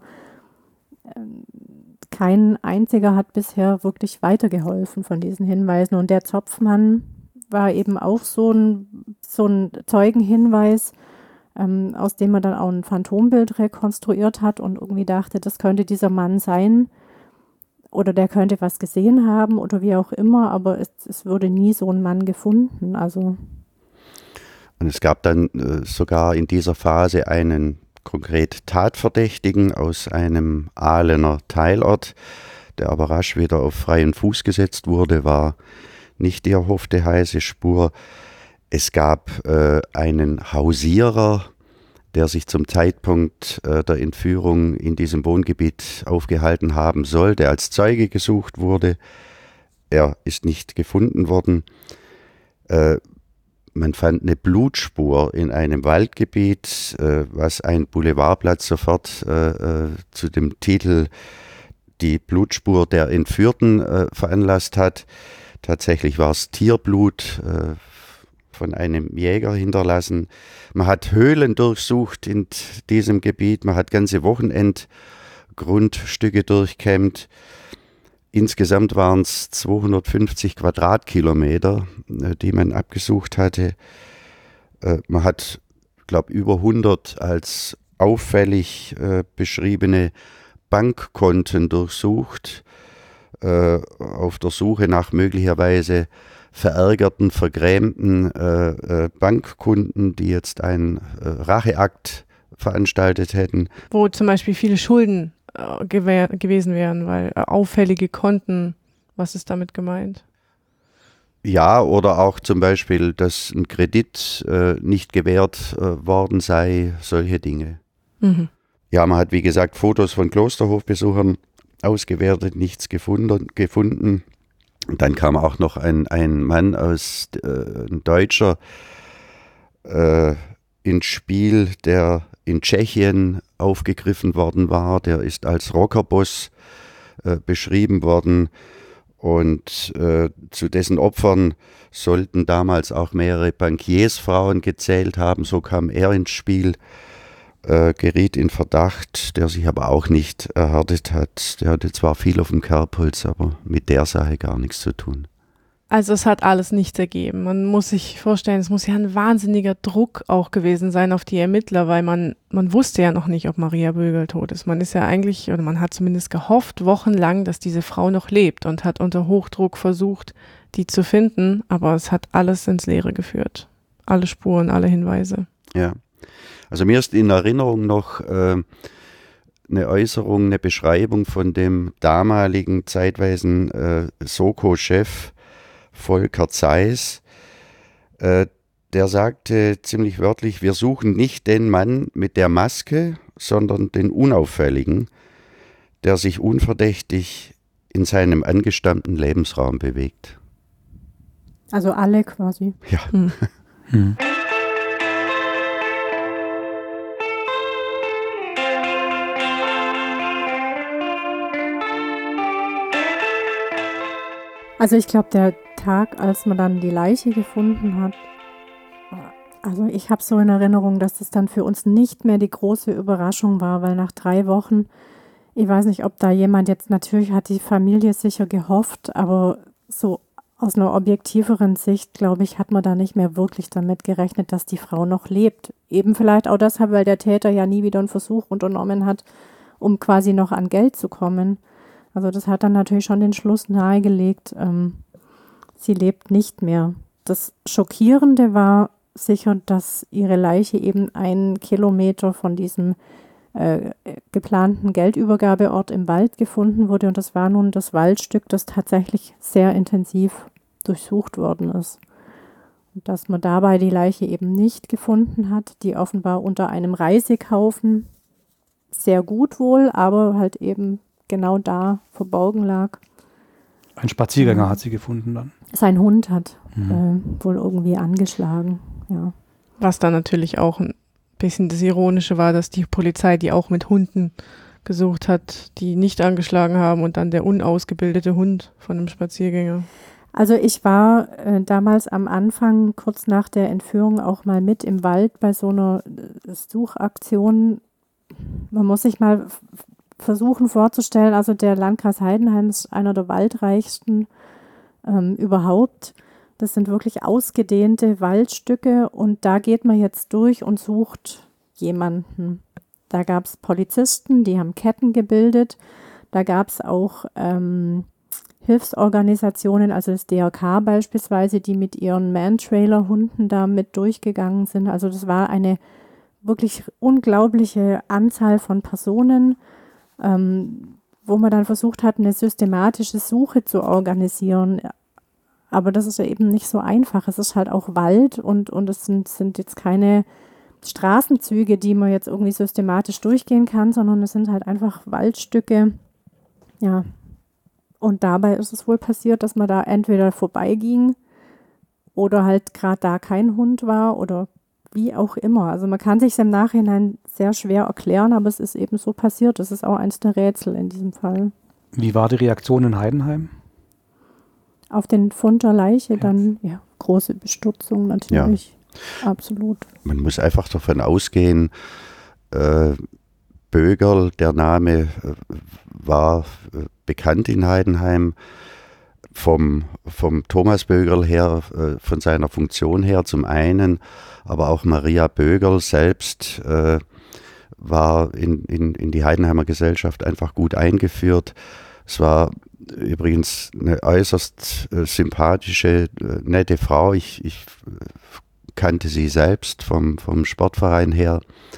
kein einziger hat bisher wirklich weitergeholfen von diesen Hinweisen. Und der Zopfmann war eben auch so ein Zeugenhinweis, aus dem man dann auch ein Phantombild rekonstruiert hat und irgendwie dachte, das könnte dieser Mann sein oder der könnte was gesehen haben oder wie auch immer, aber es wurde nie so ein Mann gefunden. Also. Und es gab dann sogar in dieser Phase einen konkret Tatverdächtigen aus einem Ahlener Teilort, der aber rasch wieder auf freien Fuß gesetzt wurde, war nicht die erhoffte heiße Spur. Es gab einen Hausierer, der sich zum Zeitpunkt der Entführung in diesem Wohngebiet aufgehalten haben soll, der als Zeuge gesucht wurde. Er ist nicht gefunden worden. Man fand eine Blutspur in einem Waldgebiet, was ein Boulevardblatt sofort zu dem Titel Die Blutspur der Entführten veranlasst hat. Tatsächlich war es Tierblut von einem Jäger hinterlassen. Man hat Höhlen durchsucht in diesem Gebiet, man hat ganze Wochenendgrundstücke durchkämmt. Insgesamt waren es 250 Quadratkilometer, die man abgesucht hatte. Man hat, glaube ich, über 100 als auffällig beschriebene Bankkonten durchsucht, auf der Suche nach möglicherweise verärgerten, vergrämten Bankkunden, die jetzt einen Racheakt veranstaltet hätten. Wo zum Beispiel viele Schulden gewesen wären, weil auffällige Konten, was ist damit gemeint? Ja, oder auch zum Beispiel, dass ein Kredit nicht gewährt worden sei, solche Dinge. Mhm. Ja, man hat, wie gesagt, Fotos von Klosterhofbesuchern ausgewertet, nichts gefunden. Und dann kam auch noch ein Mann ein Deutscher ins Spiel, der in Tschechien aufgegriffen worden war. Der ist als Rockerboss beschrieben worden und zu dessen Opfern sollten damals auch mehrere Bankiersfrauen gezählt haben. So kam er ins Spiel geriet in Verdacht, der sich aber auch nicht erhärtet hat. Der hatte zwar viel auf dem Kerbholz, aber mit der Sache gar nichts zu tun. Also es hat alles nichts ergeben. Man muss sich vorstellen, es muss ja ein wahnsinniger Druck auch gewesen sein auf die Ermittler, weil man wusste ja noch nicht, ob Maria Bögerl tot ist. Man ist ja eigentlich, oder man hat zumindest gehofft, wochenlang, dass diese Frau noch lebt und hat unter Hochdruck versucht, die zu finden, aber es hat alles ins Leere geführt. Alle Spuren, alle Hinweise. Ja, also mir ist in Erinnerung noch eine Äußerung, eine Beschreibung von dem damaligen zeitweisen Soko-Chef Volker Zeiss, der sagte ziemlich wörtlich, wir suchen nicht den Mann mit der Maske, sondern den Unauffälligen, der sich unverdächtig in seinem angestammten Lebensraum bewegt. Also alle quasi. Ja. Hm. Also ich glaube, der Tag, als man dann die Leiche gefunden hat, also ich habe so in Erinnerung, dass das dann für uns nicht mehr die große Überraschung war, weil nach 3 Wochen, ich weiß nicht, ob da jemand jetzt, natürlich hat die Familie sicher gehofft, aber so aus einer objektiveren Sicht, glaube ich, hat man da nicht mehr wirklich damit gerechnet, dass die Frau noch lebt. Eben vielleicht auch deshalb, weil der Täter ja nie wieder einen Versuch unternommen hat, um quasi noch an Geld zu kommen. Also das hat dann natürlich schon den Schluss nahegelegt, sie lebt nicht mehr. Das Schockierende war sicher, dass ihre Leiche eben 1 Kilometer von diesem geplanten Geldübergabeort im Wald gefunden wurde. Und das war nun das Waldstück, das tatsächlich sehr intensiv durchsucht worden ist. Und dass man dabei die Leiche eben nicht gefunden hat, die offenbar unter einem Reisigaufen sehr gut wohl, aber halt eben genau da verborgen lag. Ein Spaziergänger hat sie gefunden dann. Sein Hund hat wohl irgendwie angeschlagen, ja. Was dann natürlich auch ein bisschen das Ironische war, dass die Polizei, die auch mit Hunden gesucht hat, die nicht angeschlagen haben und dann der unausgebildete Hund von einem Spaziergänger. Also ich war damals am Anfang, kurz nach der Entführung, auch mal mit im Wald bei so einer Suchaktion. Man muss sich mal versuchen vorzustellen, also der Landkreis Heidenheim ist einer der waldreichsten überhaupt. Das sind wirklich ausgedehnte Waldstücke und da geht man jetzt durch und sucht jemanden. Da gab es Polizisten, die haben Ketten gebildet. Da gab es auch Hilfsorganisationen, also das DRK beispielsweise, die mit ihren Man-Trailer-Hunden da mit durchgegangen sind. Also das war eine wirklich unglaubliche Anzahl von Personen, wo man dann versucht hat, eine systematische Suche zu organisieren. Aber das ist ja eben nicht so einfach. Es ist halt auch Wald und es sind jetzt keine Straßenzüge, die man jetzt irgendwie systematisch durchgehen kann, sondern es sind halt einfach Waldstücke. Ja. Und dabei ist es wohl passiert, dass man da entweder vorbeiging oder halt gerade da kein Hund war oder wie auch immer. Also man kann sich im Nachhinein sehr schwer erklären, aber es ist eben so passiert. Das ist auch eins der Rätsel in diesem Fall. Wie war die Reaktion in Heidenheim? Auf den Fund der Leiche dann, ja, große Bestürzung natürlich. Ja. Absolut. Man muss einfach davon ausgehen, Bögerl, der Name war bekannt in Heidenheim, vom Thomas Bögerl her, von seiner Funktion her zum einen, aber auch Maria Bögerl selbst war in die Heidenheimer Gesellschaft einfach gut eingeführt. Es war übrigens eine äußerst sympathische, nette Frau. Ich kannte sie selbst vom Sportverein her.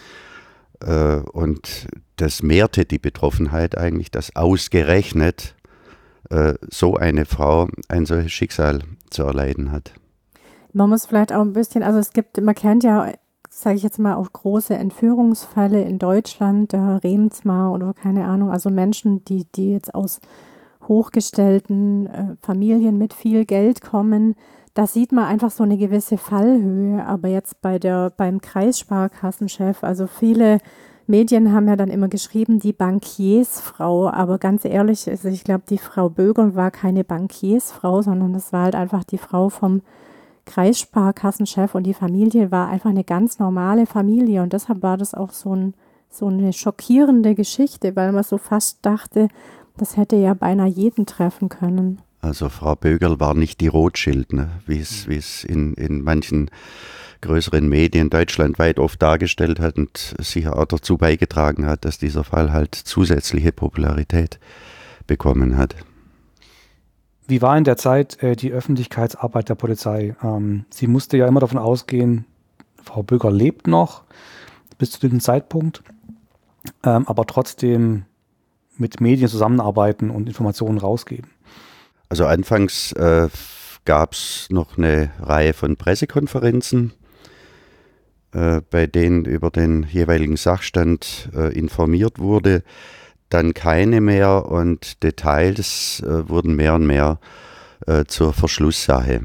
Und das mehrte die Betroffenheit eigentlich, dass ausgerechnet so eine Frau ein solches Schicksal zu erleiden hat. Man muss vielleicht auch ein bisschen, also man kennt ja, sage ich jetzt mal, auch große Entführungsfälle in Deutschland, der Remsmar oder keine Ahnung, also Menschen, die jetzt aus hochgestellten Familien mit viel Geld kommen. Da sieht man einfach so eine gewisse Fallhöhe, aber jetzt beim Kreissparkassenchef, also viele Medien haben ja dann immer geschrieben, die Bankiersfrau, aber ganz ehrlich, also ich glaube, die Frau Bögerl war keine Bankiersfrau, sondern das war halt einfach die Frau vom Kreissparkassenchef und die Familie war einfach eine ganz normale Familie und deshalb war das auch so eine schockierende Geschichte, weil man so fast dachte, das hätte ja beinahe jeden treffen können. Also Frau Bögerl war nicht die Rothschild, ne? wie es in manchen größeren Medien deutschlandweit oft dargestellt hat und sicher auch dazu beigetragen hat, dass dieser Fall halt zusätzliche Popularität bekommen hat. Wie war in der Zeit die Öffentlichkeitsarbeit der Polizei? Sie musste ja immer davon ausgehen, Frau Bögerl lebt noch bis zu diesem Zeitpunkt, aber trotzdem mit Medien zusammenarbeiten und Informationen rausgeben. Also anfangs gab es noch eine Reihe von Pressekonferenzen, bei denen über den jeweiligen Sachstand informiert wurde. Dann keine mehr und Details wurden mehr und mehr zur Verschlusssache.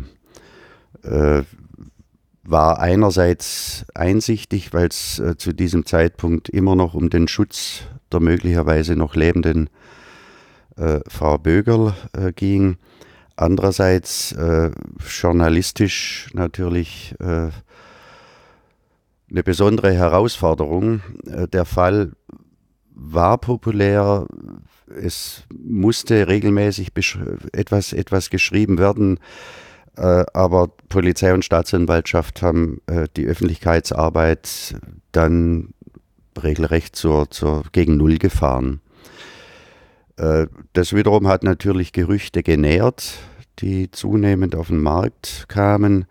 War einerseits einsichtig, weil es zu diesem Zeitpunkt immer noch um den Schutz der möglicherweise noch lebenden Frau Bögerl ging. Andererseits journalistisch natürlich eine besondere Herausforderung. Der Fall war populär, es musste regelmäßig etwas geschrieben werden, aber Polizei und Staatsanwaltschaft haben die Öffentlichkeitsarbeit dann regelrecht gegen Null gefahren. Das wiederum hat natürlich Gerüchte genährt, die zunehmend auf den Markt kamen.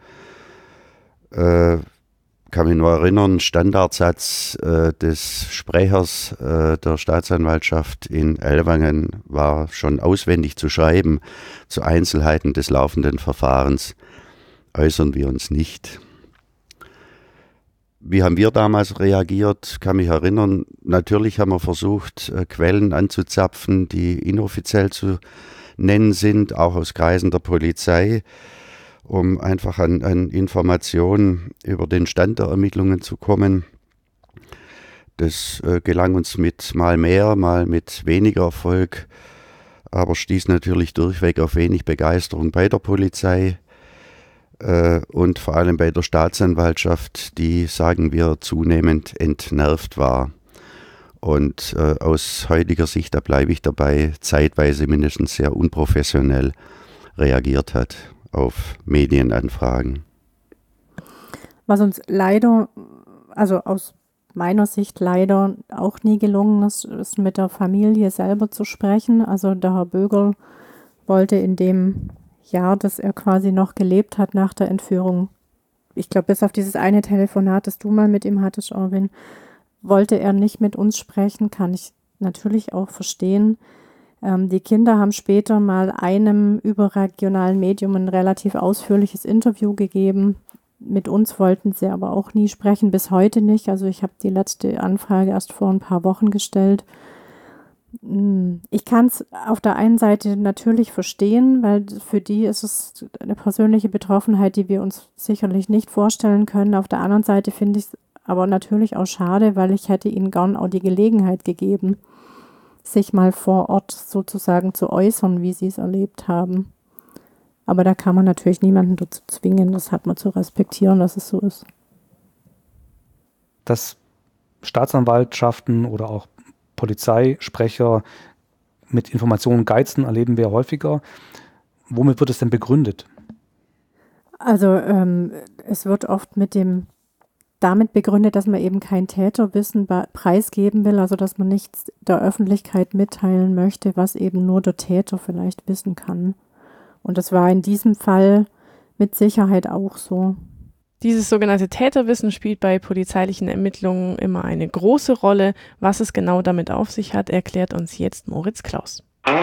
Kann mich nur erinnern, Standardsatz des Sprechers der Staatsanwaltschaft in Ellwangen war schon auswendig zu schreiben. Zu Einzelheiten des laufenden Verfahrens äußern wir uns nicht. Wie haben wir damals reagiert? Kann mich erinnern, natürlich haben wir versucht, Quellen anzuzapfen, die inoffiziell zu nennen sind, auch aus Kreisen der Polizei, um einfach an Informationen über den Stand der Ermittlungen zu kommen. Das gelang uns mit mal mehr, mal mit weniger Erfolg, aber stieß natürlich durchweg auf wenig Begeisterung bei der Polizei und vor allem bei der Staatsanwaltschaft, die, sagen wir, zunehmend entnervt war. Und aus heutiger Sicht, da bleibe ich dabei, zeitweise mindestens sehr unprofessionell reagiert hat auf Medienanfragen. Was uns leider, also aus meiner Sicht leider auch nie gelungen ist, ist mit der Familie selber zu sprechen. Also der Herr Bögerl wollte in dem Jahr, das er quasi noch gelebt hat nach der Entführung, ich glaube bis auf dieses eine Telefonat, das du mal mit ihm hattest, Erwin, wollte er nicht mit uns sprechen, kann ich natürlich auch verstehen. Die Kinder haben später mal einem überregionalen Medium ein relativ ausführliches Interview gegeben. Mit uns wollten sie aber auch nie sprechen, bis heute nicht. Also ich habe die letzte Anfrage erst vor ein paar Wochen gestellt. Ich kann es auf der einen Seite natürlich verstehen, weil für die ist es eine persönliche Betroffenheit, die wir uns sicherlich nicht vorstellen können. Auf der anderen Seite finde ich es aber natürlich auch schade, weil ich hätte ihnen gern auch die Gelegenheit gegeben, sich mal vor Ort sozusagen zu äußern, wie sie es erlebt haben. Aber da kann man natürlich niemanden dazu zwingen, das hat man zu respektieren, dass es so ist. Dass Staatsanwaltschaften oder auch Polizeisprecher mit Informationen geizen, erleben wir häufiger. Womit wird es denn begründet? Also es wird oft damit begründet, dass man eben kein Täterwissen preisgeben will, also dass man nichts der Öffentlichkeit mitteilen möchte, was eben nur der Täter vielleicht wissen kann. Und das war in diesem Fall mit Sicherheit auch so. Dieses sogenannte Täterwissen spielt bei polizeilichen Ermittlungen immer eine große Rolle. Was es genau damit auf sich hat, erklärt uns jetzt Moritz Klaus.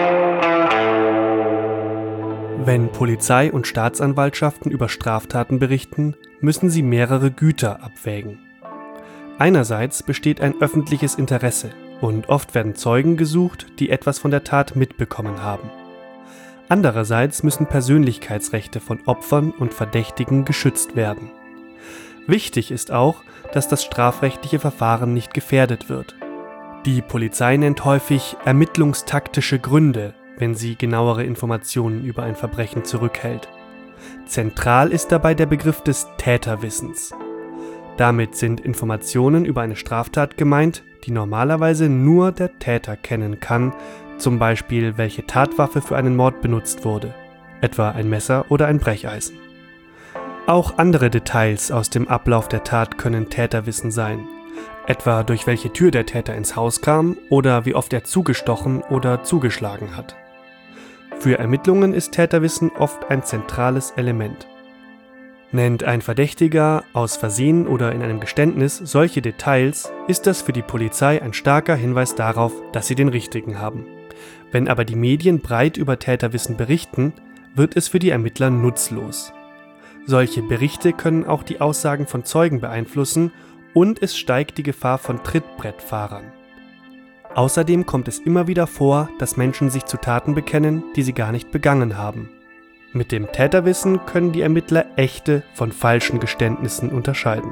Wenn Polizei und Staatsanwaltschaften über Straftaten berichten, müssen sie mehrere Güter abwägen. Einerseits besteht ein öffentliches Interesse und oft werden Zeugen gesucht, die etwas von der Tat mitbekommen haben. Andererseits müssen Persönlichkeitsrechte von Opfern und Verdächtigen geschützt werden. Wichtig ist auch, dass das strafrechtliche Verfahren nicht gefährdet wird. Die Polizei nennt häufig ermittlungstaktische Gründe, wenn sie genauere Informationen über ein Verbrechen zurückhält. Zentral ist dabei der Begriff des Täterwissens. Damit sind Informationen über eine Straftat gemeint, die normalerweise nur der Täter kennen kann, zum Beispiel welche Tatwaffe für einen Mord benutzt wurde, etwa ein Messer oder ein Brecheisen. Auch andere Details aus dem Ablauf der Tat können Täterwissen sein, etwa durch welche Tür der Täter ins Haus kam oder wie oft er zugestochen oder zugeschlagen hat. Für Ermittlungen ist Täterwissen oft ein zentrales Element. Nennt ein Verdächtiger aus Versehen oder in einem Geständnis solche Details, ist das für die Polizei ein starker Hinweis darauf, dass sie den Richtigen haben. Wenn aber die Medien breit über Täterwissen berichten, wird es für die Ermittler nutzlos. Solche Berichte können auch die Aussagen von Zeugen beeinflussen und es steigt die Gefahr von Trittbrettfahrern. Außerdem kommt es immer wieder vor, dass Menschen sich zu Taten bekennen, die sie gar nicht begangen haben. Mit dem Täterwissen können die Ermittler echte von falschen Geständnissen unterscheiden.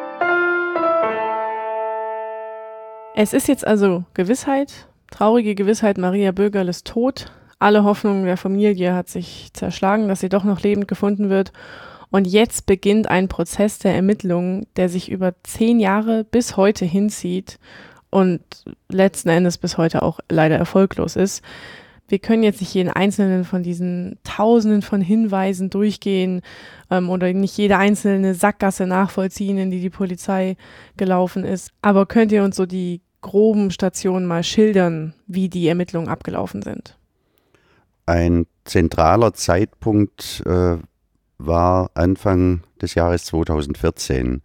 Es ist jetzt also Gewissheit, traurige Gewissheit, Maria Bögerl ist tot. Alle Hoffnung der Familie hat sich zerschlagen, dass sie doch noch lebend gefunden wird. Und jetzt beginnt ein Prozess der Ermittlungen, der sich über 10 Jahre bis heute hinzieht und letzten Endes bis heute auch leider erfolglos ist. Wir können jetzt nicht jeden einzelnen von diesen Tausenden von Hinweisen durchgehen oder nicht jede einzelne Sackgasse nachvollziehen, in die die Polizei gelaufen ist. Aber könnt ihr uns so die groben Stationen mal schildern, wie die Ermittlungen abgelaufen sind? Ein zentraler Zeitpunkt war Anfang des Jahres 2014,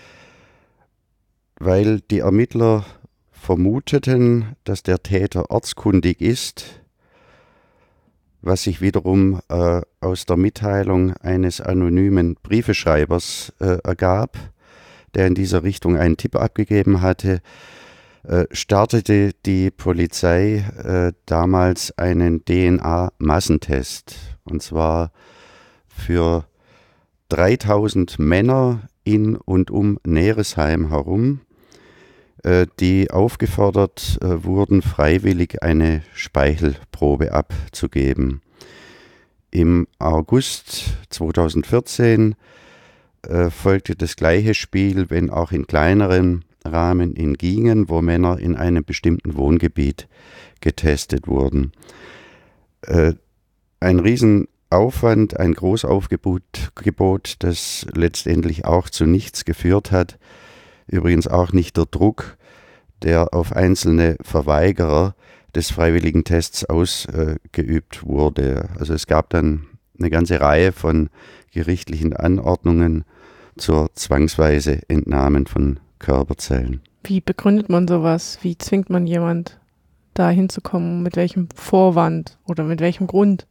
weil die Ermittler vermuteten, dass der Täter ortskundig ist, was sich wiederum aus der Mitteilung eines anonymen Briefeschreibers ergab, der in dieser Richtung einen Tipp abgegeben hatte, startete die Polizei damals einen DNA-Massentest, und zwar für 3000 Männer in und um Neresheim herum, die aufgefordert wurden, freiwillig eine Speichelprobe abzugeben. Im August 2014 folgte das gleiche Spiel, wenn auch in kleineren Rahmen in Giengen, wo Männer in einem bestimmten Wohngebiet getestet wurden. Ein Riesenaufwand, ein Großaufgebot, das letztendlich auch zu nichts geführt hat. Übrigens auch nicht der Druck, der auf einzelne Verweigerer des freiwilligen Tests ausgeübt wurde. Also es gab dann eine ganze Reihe von gerichtlichen Anordnungen zur zwangsweise Entnahmen von Körperzellen. Wie begründet man sowas? Wie zwingt man jemand, da hinzukommen? Mit welchem Vorwand oder mit welchem Grund?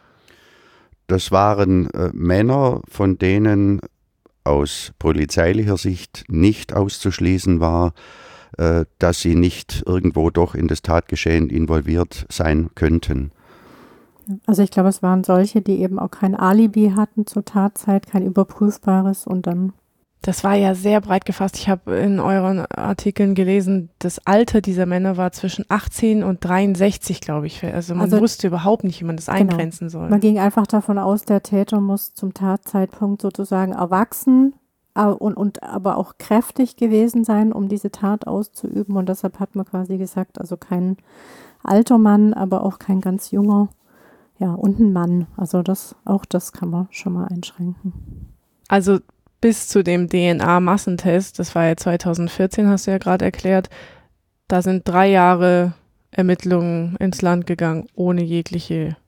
Das waren Männer, von denen aus polizeilicher Sicht nicht auszuschließen war, dass sie nicht irgendwo doch in das Tatgeschehen involviert sein könnten. Also ich glaube, es waren solche, die eben auch kein Alibi hatten zur Tatzeit, kein überprüfbares und dann... Das war ja sehr breit gefasst. Ich habe in euren Artikeln gelesen, das Alter dieser Männer war zwischen 18 und 63, glaube ich. Also man wusste überhaupt nicht, wie man das eingrenzen soll. Man ging einfach davon aus, der Täter muss zum Tatzeitpunkt sozusagen erwachsen und aber auch kräftig gewesen sein, um diese Tat auszuüben. Und deshalb hat man quasi gesagt, also kein alter Mann, aber auch kein ganz junger, ja, und ein Mann. Also das kann man schon mal einschränken. Also bis zu dem DNA-Massentest, das war ja 2014, hast du ja gerade erklärt, da sind 3 Jahre Ermittlungen ins Land gegangen, ohne jeglichen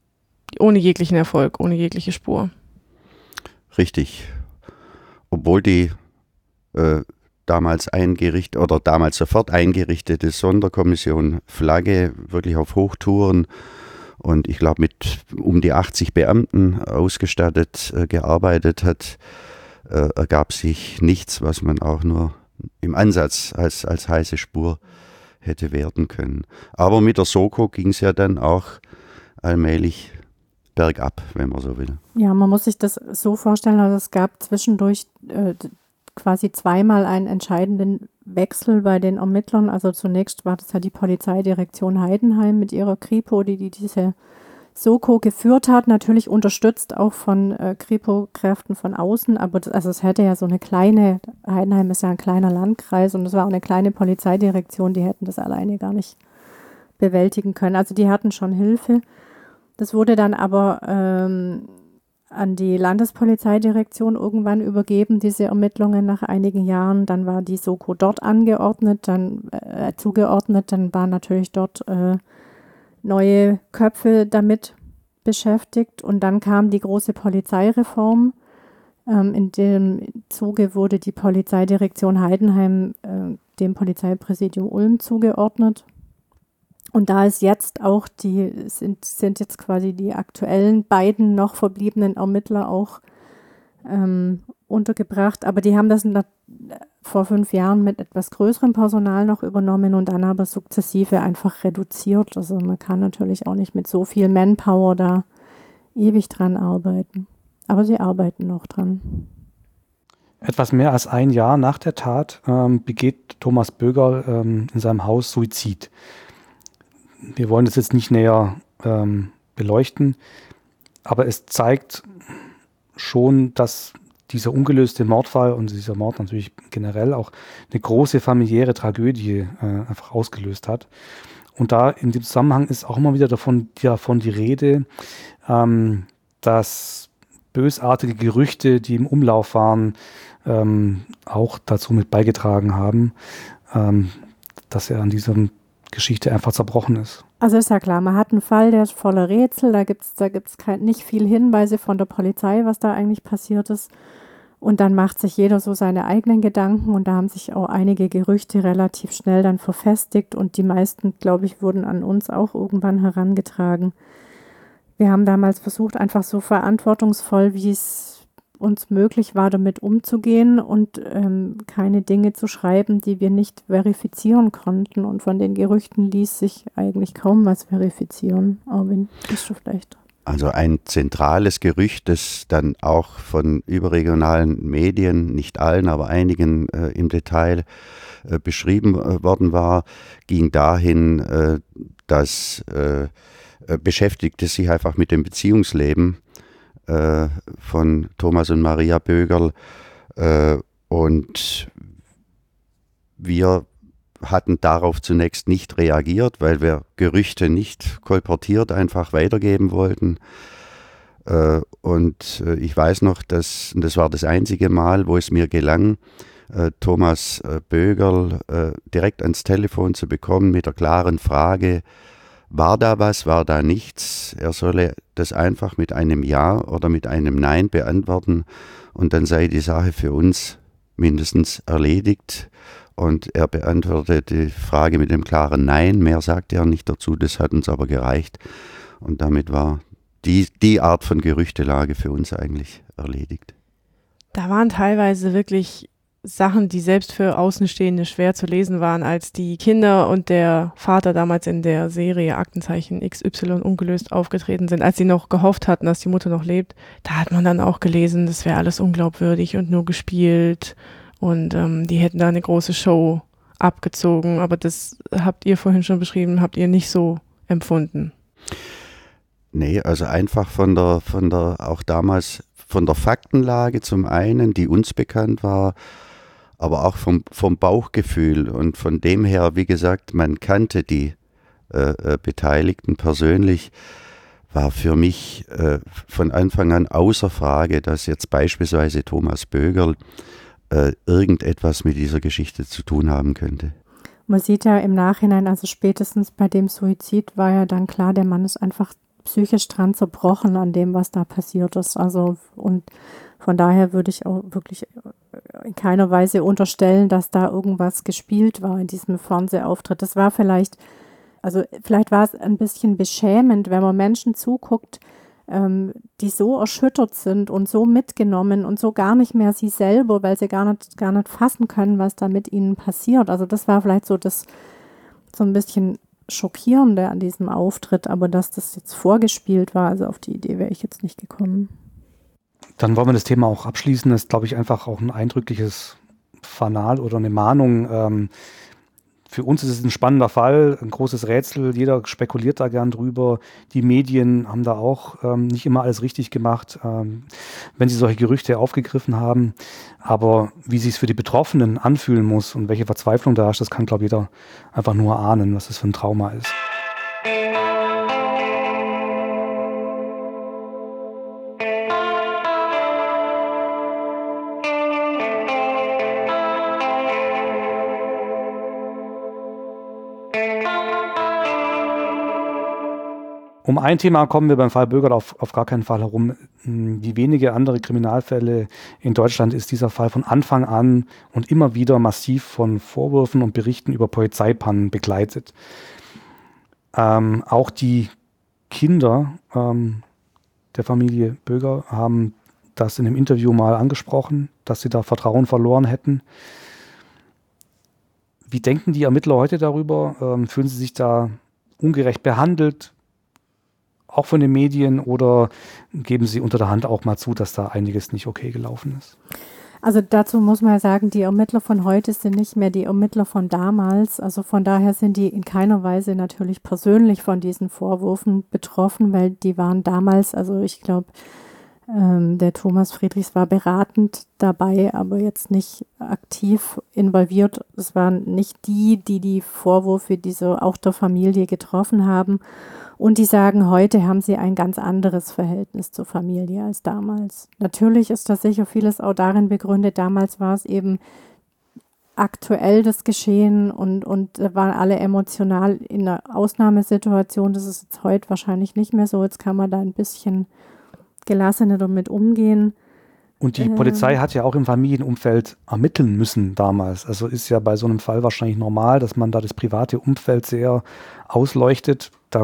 Erfolg, ohne jegliche Spur. Richtig. Obwohl die damals sofort eingerichtete Sonderkommission Flagge wirklich auf Hochtouren und ich glaube mit um die 80 Beamten ausgestattet gearbeitet hat, ergab sich nichts, was man auch nur im Ansatz als heiße Spur hätte werden können. Aber mit der Soko ging es ja dann auch allmählich bergab, wenn man so will. Ja, man muss sich das so vorstellen, also es gab zwischendurch quasi zweimal einen entscheidenden Wechsel bei den Ermittlern. Also zunächst war das ja die Polizeidirektion Heidenheim mit ihrer Kripo, die diese Soko geführt hat, natürlich unterstützt auch von Kripo-Kräften von außen, aber es hätte ja so eine kleine, Heidenheim ist ja ein kleiner Landkreis und es war auch eine kleine Polizeidirektion, die hätten das alleine gar nicht bewältigen können. Also die hatten schon Hilfe. Das wurde dann aber an die Landespolizeidirektion irgendwann übergeben, diese Ermittlungen nach einigen Jahren. Dann war die Soko dort zugeordnet, dann waren natürlich dort neue Köpfe damit beschäftigt und dann kam die große Polizeireform. In dem Zuge wurde die Polizeidirektion Heidenheim dem Polizeipräsidium Ulm zugeordnet. Und da ist jetzt auch sind jetzt quasi die aktuellen beiden noch verbliebenen Ermittler auch untergebracht. Aber die haben das vor 5 Jahren mit etwas größerem Personal noch übernommen und dann aber sukzessive einfach reduziert. Also man kann natürlich auch nicht mit so viel Manpower da ewig dran arbeiten. Aber sie arbeiten noch dran. Etwas mehr als ein Jahr nach der Tat begeht Thomas Bögerl in seinem Haus Suizid. Wir wollen das jetzt nicht näher beleuchten, aber es zeigt schon, dass dieser ungelöste Mordfall und dieser Mord natürlich generell auch eine große familiäre Tragödie einfach ausgelöst hat. Und da in dem Zusammenhang ist auch immer wieder davon die Rede, dass bösartige Gerüchte, die im Umlauf waren, auch dazu mit beigetragen haben, dass er an dieser Geschichte einfach zerbrochen ist. Also ist ja klar, man hat einen Fall, der ist voller Rätsel, da gibt's nicht viel Hinweise von der Polizei, was da eigentlich passiert ist. Und dann macht sich jeder so seine eigenen Gedanken und da haben sich auch einige Gerüchte relativ schnell dann verfestigt und die meisten, glaube ich, wurden an uns auch irgendwann herangetragen. Wir haben damals versucht, einfach so verantwortungsvoll, wie es uns möglich war, damit umzugehen und keine Dinge zu schreiben, die wir nicht verifizieren konnten. Und von den Gerüchten ließ sich eigentlich kaum was verifizieren. Arvin, bist du vielleicht? Also ein zentrales Gerücht, das dann auch von überregionalen Medien, nicht allen, aber einigen im Detail beschrieben worden war, ging dahin, dass Beschäftigte sich einfach mit dem Beziehungsleben von Thomas und Maria Bögerl und wir hatten darauf zunächst nicht reagiert, weil wir Gerüchte nicht kolportiert einfach weitergeben wollten. Und ich weiß noch, das war das einzige Mal, wo es mir gelang, Thomas Bögerl direkt ans Telefon zu bekommen mit der klaren Frage, war da was, war da nichts? Er solle das einfach mit einem Ja oder mit einem Nein beantworten und dann sei die Sache für uns mindestens erledigt. Und er beantwortete die Frage mit dem klaren Nein. Mehr sagte er nicht dazu, das hat uns aber gereicht. Und damit war die Art von Gerüchtelage für uns eigentlich erledigt. Da waren teilweise wirklich Sachen, die selbst für Außenstehende schwer zu lesen waren, als die Kinder und der Vater damals in der Serie Aktenzeichen XY ungelöst aufgetreten sind, als sie noch gehofft hatten, dass die Mutter noch lebt. Da hat man dann auch gelesen, das wäre alles unglaubwürdig und nur gespielt. Und die hätten da eine große Show abgezogen. Aber das habt ihr vorhin schon beschrieben, habt ihr nicht so empfunden? Nee, also einfach von der auch damals von der Faktenlage zum einen, die uns bekannt war, aber auch vom Bauchgefühl. Und von dem her, wie gesagt, man kannte die Beteiligten persönlich, war für mich von Anfang an außer Frage, dass jetzt beispielsweise Thomas Bögerl irgendetwas mit dieser Geschichte zu tun haben könnte. Man sieht ja im Nachhinein, also spätestens bei dem Suizid war ja dann klar, der Mann ist einfach psychisch dran zerbrochen an dem, was da passiert ist. Also und von daher würde ich auch wirklich in keiner Weise unterstellen, dass da irgendwas gespielt war in diesem Fernsehauftritt. Das war vielleicht war es ein bisschen beschämend, wenn man Menschen zuguckt, die so erschüttert sind und so mitgenommen und so gar nicht mehr sie selber, weil sie gar nicht fassen können, was da mit ihnen passiert. Also das war vielleicht so ein bisschen Schockierende an diesem Auftritt, aber dass das jetzt vorgespielt war, also auf die Idee wäre ich jetzt nicht gekommen. Dann wollen wir das Thema auch abschließen. Das ist, glaube ich, einfach auch ein eindrückliches Fanal oder eine Mahnung Für uns ist es ein spannender Fall, ein großes Rätsel. Jeder spekuliert da gern drüber. Die Medien haben da auch nicht immer alles richtig gemacht, wenn sie solche Gerüchte aufgegriffen haben. Aber wie sich es für die Betroffenen anfühlen muss und welche Verzweiflung da herrscht, das kann, glaube ich, jeder einfach nur ahnen, was das für ein Trauma ist. Um ein Thema kommen wir beim Fall Bögerl auf gar keinen Fall herum. Wie wenige andere Kriminalfälle in Deutschland ist dieser Fall von Anfang an und immer wieder massiv von Vorwürfen und Berichten über Polizeipannen begleitet. Auch die Kinder der Familie Bögerl haben das in einem Interview mal angesprochen, dass sie da Vertrauen verloren hätten. Wie denken die Ermittler heute darüber? Fühlen sie sich da ungerecht behandelt? Auch von den Medien, oder geben Sie unter der Hand auch mal zu, dass da einiges nicht okay gelaufen ist? Also dazu muss man ja sagen, die Ermittler von heute sind nicht mehr die Ermittler von damals. Also von daher sind die in keiner Weise natürlich persönlich von diesen Vorwürfen betroffen, weil die waren damals, also ich glaube, der Thomas Friedrichs war beratend dabei, aber jetzt nicht aktiv involviert. Es waren nicht die Vorwürfe auch der Familie getroffen haben. Und die sagen, heute haben sie ein ganz anderes Verhältnis zur Familie als damals. Natürlich ist da sicher vieles auch darin begründet. Damals war es eben aktuell das Geschehen und waren alle emotional in einer Ausnahmesituation. Das ist jetzt heute wahrscheinlich nicht mehr so. Jetzt kann man da ein bisschen gelassener damit umgehen. Und die Polizei hat ja auch im Familienumfeld ermitteln müssen damals. Also ist ja bei so einem Fall wahrscheinlich normal, dass man da das private Umfeld sehr ausleuchtet. Da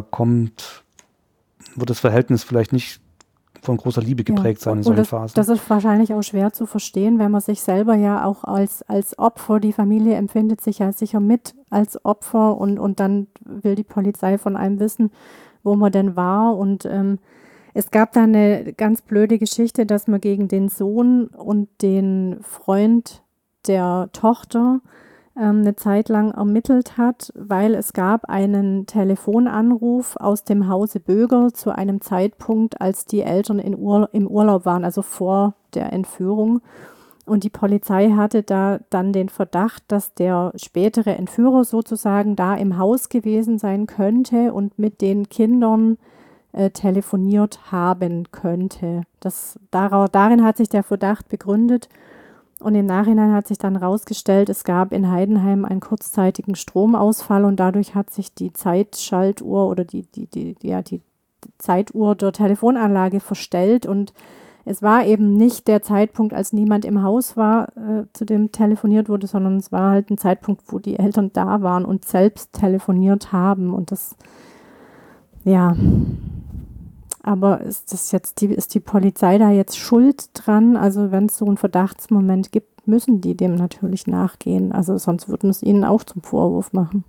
wird das Verhältnis vielleicht nicht von großer Liebe geprägt sein in solchen Phasen. Das ist wahrscheinlich auch schwer zu verstehen, wenn man sich selber ja auch als Opfer, die Familie empfindet sich ja sicher mit als Opfer und dann will die Polizei von einem wissen, wo man denn war. Und es gab da eine ganz blöde Geschichte, dass man gegen den Sohn und den Freund der Tochter eine Zeit lang ermittelt hat, weil es gab einen Telefonanruf aus dem Hause Bögerl zu einem Zeitpunkt, als die Eltern im Urlaub waren, also vor der Entführung. Und die Polizei hatte da dann den Verdacht, dass der spätere Entführer sozusagen da im Haus gewesen sein könnte und mit den Kindern telefoniert haben könnte. Darin hat sich der Verdacht begründet. Und im Nachhinein hat sich dann herausgestellt, es gab in Heidenheim einen kurzzeitigen Stromausfall und dadurch hat sich die Zeitschaltuhr oder die Zeituhr der Telefonanlage verstellt und es war eben nicht der Zeitpunkt, als niemand im Haus war, zu dem telefoniert wurde, sondern es war halt ein Zeitpunkt, wo die Eltern da waren und selbst telefoniert haben und das, ja... Aber ist die Polizei da jetzt schuld dran? Also wenn es so einen Verdachtsmoment gibt, müssen die dem natürlich nachgehen. Also sonst würden wir es ihnen auch zum Vorwurf machen.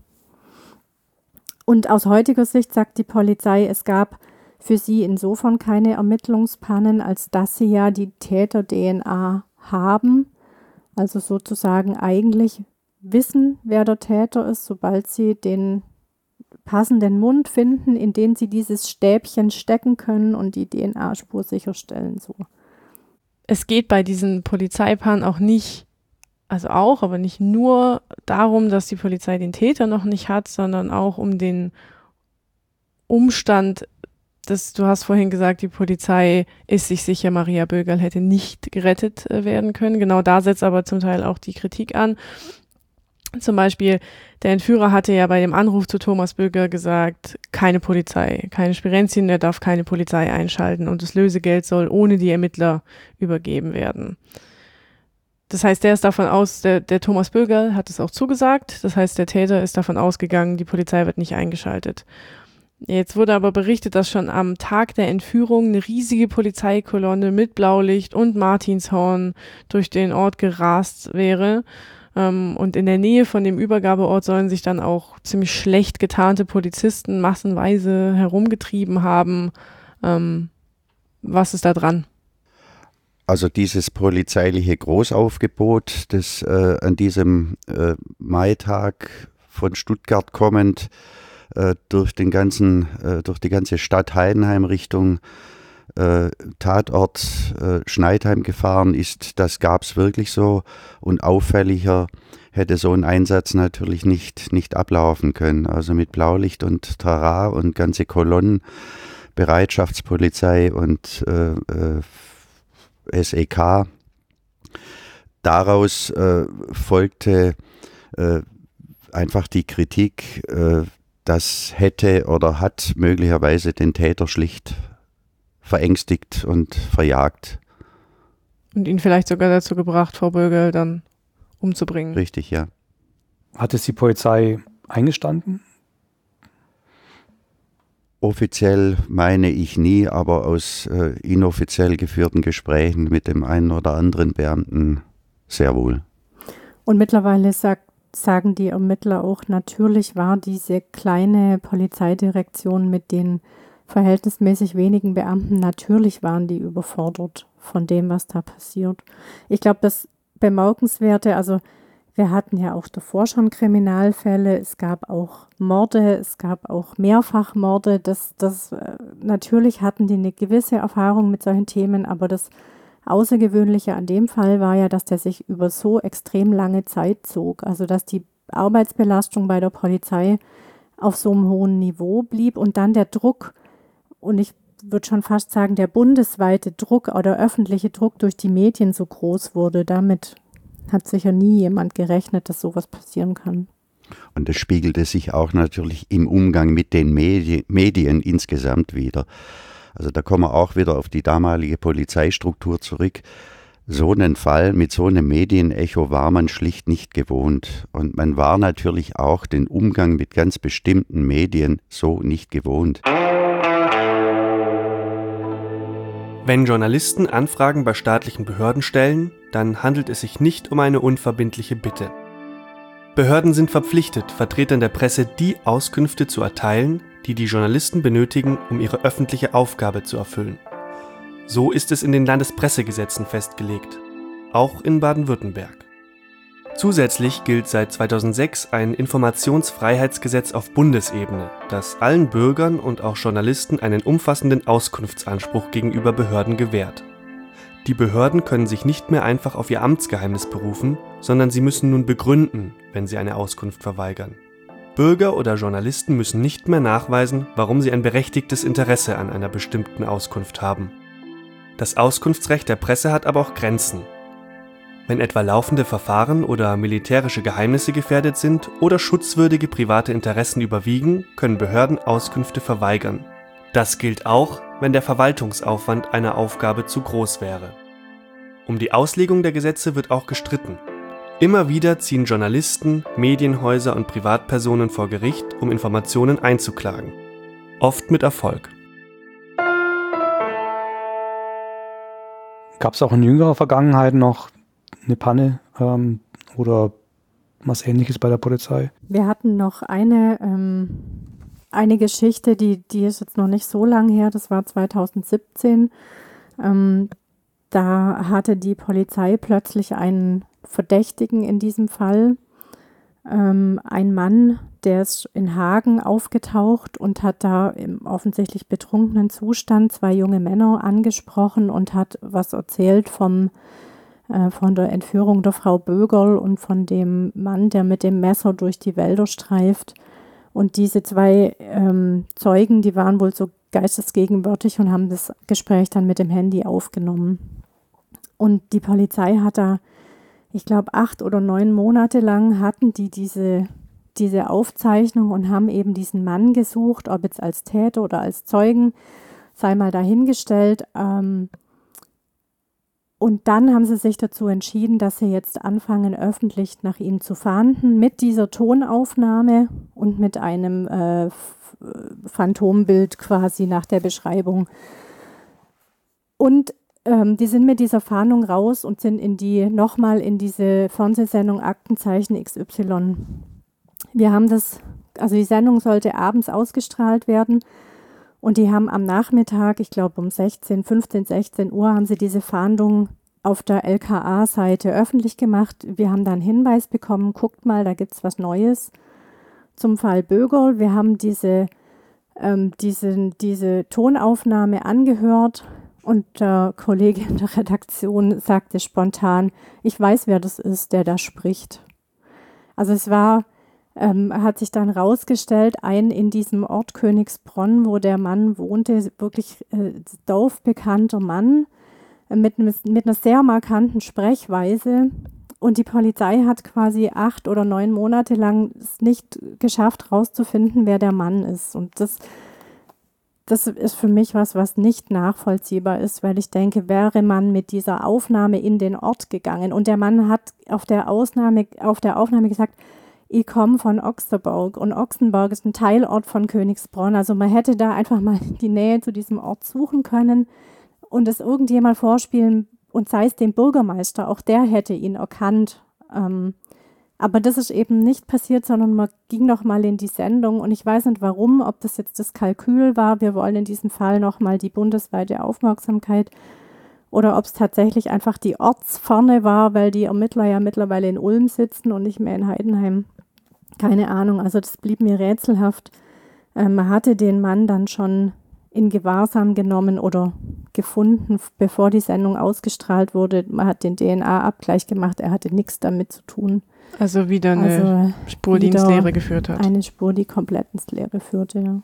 Und aus heutiger Sicht sagt die Polizei, es gab für sie insofern keine Ermittlungspannen, als dass sie ja die Täter-DNA haben. Also sozusagen eigentlich wissen, wer der Täter ist, sobald sie den passenden Mund finden, in den sie dieses Stäbchen stecken können und die DNA-Spur sicherstellen. So. Es geht bei diesen Polizeipannen auch nicht, aber nicht nur darum, dass die Polizei den Täter noch nicht hat, sondern auch um den Umstand, dass du hast vorhin gesagt, die Polizei ist sich sicher, Maria Bögerl hätte nicht gerettet werden können. Genau da setzt aber zum Teil auch die Kritik an. Zum Beispiel, der Entführer hatte ja bei dem Anruf zu Thomas Bögerl gesagt, keine Polizei, keine Spirenzien, er darf keine Polizei einschalten und das Lösegeld soll ohne die Ermittler übergeben werden. Das heißt, der ist davon aus, der Thomas Bögerl hat es auch zugesagt, das heißt, der Täter ist davon ausgegangen, die Polizei wird nicht eingeschaltet. Jetzt wurde aber berichtet, dass schon am Tag der Entführung eine riesige Polizeikolonne mit Blaulicht und Martinshorn durch den Ort gerast wäre. Und in der Nähe von dem Übergabeort sollen sich dann auch ziemlich schlecht getarnte Polizisten massenweise herumgetrieben haben. Was ist da dran? Also dieses polizeiliche Großaufgebot, das an diesem Maitag von Stuttgart kommend durch die ganze Stadt Heidenheim Richtung Tatort Schneidheim gefahren ist. Das gab es wirklich so, und auffälliger hätte so ein Einsatz natürlich nicht ablaufen können. Also mit Blaulicht und Trara und ganze Kolonnen, Bereitschaftspolizei und SEK. Daraus folgte einfach die Kritik, das hätte oder hat möglicherweise den Täter schlicht verängstigt und verjagt. Und ihn vielleicht sogar dazu gebracht, Frau Bögerl dann umzubringen. Richtig, ja. Hat es die Polizei eingestanden? Offiziell meine ich nie, aber aus inoffiziell geführten Gesprächen mit dem einen oder anderen Beamten sehr wohl. Und mittlerweile sagen die Ermittler auch, natürlich war diese kleine Polizeidirektion mit den verhältnismäßig wenigen Beamten, natürlich waren die überfordert von dem, was da passiert. Ich glaube, das Bemerkenswerte, also wir hatten ja auch davor schon Kriminalfälle, es gab auch Morde, es gab auch Mehrfachmorde, natürlich hatten die eine gewisse Erfahrung mit solchen Themen, aber das Außergewöhnliche an dem Fall war ja, dass der sich über so extrem lange Zeit zog, also dass die Arbeitsbelastung bei der Polizei auf so einem hohen Niveau blieb und dann der Druck, und ich würde schon fast sagen, der bundesweite Druck oder öffentliche Druck durch die Medien so groß wurde. Damit hat sicher nie jemand gerechnet, dass sowas passieren kann. Und das spiegelte sich auch natürlich im Umgang mit den Medien insgesamt wieder. Also da kommen wir auch wieder auf die damalige Polizeistruktur zurück. So einen Fall mit so einem Medienecho war man schlicht nicht gewohnt. Und man war natürlich auch den Umgang mit ganz bestimmten Medien so nicht gewohnt. Wenn Journalisten Anfragen bei staatlichen Behörden stellen, dann handelt es sich nicht um eine unverbindliche Bitte. Behörden sind verpflichtet, Vertretern der Presse die Auskünfte zu erteilen, die die Journalisten benötigen, um ihre öffentliche Aufgabe zu erfüllen. So ist es in den Landespressegesetzen festgelegt, auch in Baden-Württemberg. Zusätzlich gilt seit 2006 ein Informationsfreiheitsgesetz auf Bundesebene, das allen Bürgern und auch Journalisten einen umfassenden Auskunftsanspruch gegenüber Behörden gewährt. Die Behörden können sich nicht mehr einfach auf ihr Amtsgeheimnis berufen, sondern sie müssen nun begründen, wenn sie eine Auskunft verweigern. Bürger oder Journalisten müssen nicht mehr nachweisen, warum sie ein berechtigtes Interesse an einer bestimmten Auskunft haben. Das Auskunftsrecht der Presse hat aber auch Grenzen. Wenn etwa laufende Verfahren oder militärische Geheimnisse gefährdet sind oder schutzwürdige private Interessen überwiegen, können Behörden Auskünfte verweigern. Das gilt auch, wenn der Verwaltungsaufwand einer Aufgabe zu groß wäre. Um die Auslegung der Gesetze wird auch gestritten. Immer wieder ziehen Journalisten, Medienhäuser und Privatpersonen vor Gericht, um Informationen einzuklagen. Oft mit Erfolg. Gab es auch in jüngerer Vergangenheit noch eine Panne oder was Ähnliches bei der Polizei? Wir hatten noch eine Geschichte, die ist jetzt noch nicht so lang her, das war 2017. Da hatte die Polizei plötzlich einen Verdächtigen in diesem Fall. Ein Mann, der ist in Hagen aufgetaucht und hat da im offensichtlich betrunkenen Zustand 2 junge Männer angesprochen und hat was erzählt von der Entführung der Frau Bögerl und von dem Mann, der mit dem Messer durch die Wälder streift. Und diese 2 Zeugen, die waren wohl so geistesgegenwärtig und haben das Gespräch dann mit dem Handy aufgenommen. Und die Polizei hat da, ich glaube 8 oder 9 Monate lang hatten die diese Aufzeichnung und haben eben diesen Mann gesucht, ob jetzt als Täter oder als Zeugen, sei mal dahingestellt. Und dann haben sie sich dazu entschieden, dass sie jetzt anfangen, öffentlich nach ihm zu fahnden, mit dieser Tonaufnahme und mit einem Phantombild quasi nach der Beschreibung. Und die sind mit dieser Fahndung raus und sind nochmal in diese Fernsehsendung Aktenzeichen XY. Wir haben die Sendung sollte abends ausgestrahlt werden. Und die haben am Nachmittag, ich glaube um 15, 16 Uhr, haben sie diese Fahndung auf der LKA-Seite öffentlich gemacht. Wir haben dann einen Hinweis bekommen, guckt mal, da gibt es was Neues. zum Fall Bögerl. Wir haben diese Tonaufnahme angehört und der Kollege in der Redaktion sagte spontan, ich weiß, wer das ist, der da spricht. Also es war, hat sich dann rausgestellt, ein in diesem Ort Königsbronn, wo der Mann wohnte, wirklich dorfbekannter Mann mit einer sehr markanten Sprechweise. Und die Polizei hat quasi 8 oder 9 Monate lang es nicht geschafft, rauszufinden, wer der Mann ist. Und das ist für mich was nicht nachvollziehbar ist, weil ich denke, wäre man mit dieser Aufnahme in den Ort gegangen und der Mann hat auf der Aufnahme gesagt, ich komme von Ochsenberg und Ochsenberg ist ein Teilort von Königsbronn. Also man hätte da einfach mal die Nähe zu diesem Ort suchen können und es irgendjemand vorspielen und sei es dem Bürgermeister, auch der hätte ihn erkannt. Aber das ist eben nicht passiert, sondern man ging noch mal in die Sendung und ich weiß nicht warum, ob das jetzt das Kalkül war, wir wollen in diesem Fall noch mal die bundesweite Aufmerksamkeit oder ob es tatsächlich einfach die Ortsferne war, weil die Ermittler ja mittlerweile in Ulm sitzen und nicht mehr in Heidenheim. Keine Ahnung, also das blieb mir rätselhaft. Man hatte den Mann dann schon in Gewahrsam genommen oder gefunden, bevor die Sendung ausgestrahlt wurde. Man hat den DNA-Abgleich gemacht, er hatte nichts damit zu tun. Also wieder eine Spur, die ins Leere geführt hat. Eine Spur, die komplett ins Leere führte, ja.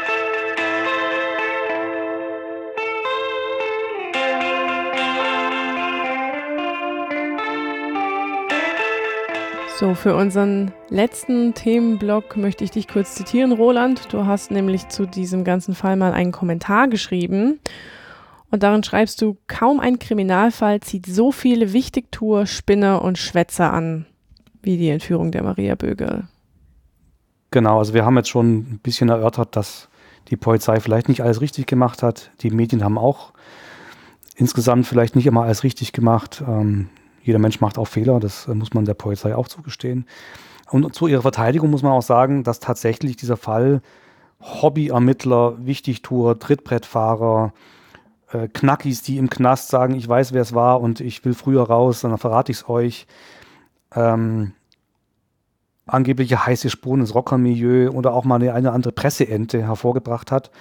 So, für unseren letzten Themenblock möchte ich dich kurz zitieren, Roland. Du hast nämlich zu diesem ganzen Fall mal einen Kommentar geschrieben. Und darin schreibst du, kaum ein Kriminalfall zieht so viele Wichtigtuer, Spinner und Schwätzer an, wie die Entführung der Maria Bögerl. Genau, also wir haben jetzt schon ein bisschen erörtert, dass die Polizei vielleicht nicht alles richtig gemacht hat. Die Medien haben auch insgesamt vielleicht nicht immer alles richtig gemacht. Jeder Mensch macht auch Fehler, das muss man der Polizei auch zugestehen. Und zu ihrer Verteidigung muss man auch sagen, dass tatsächlich dieser Fall Hobbyermittler, Wichtigtuer, Trittbrettfahrer, Knackis, die im Knast sagen, ich weiß, wer es war und ich will früher raus, dann verrate ich es euch. Angebliche heiße Spuren ins Rockermilieu oder auch mal eine andere Presseente hervorgebracht hat.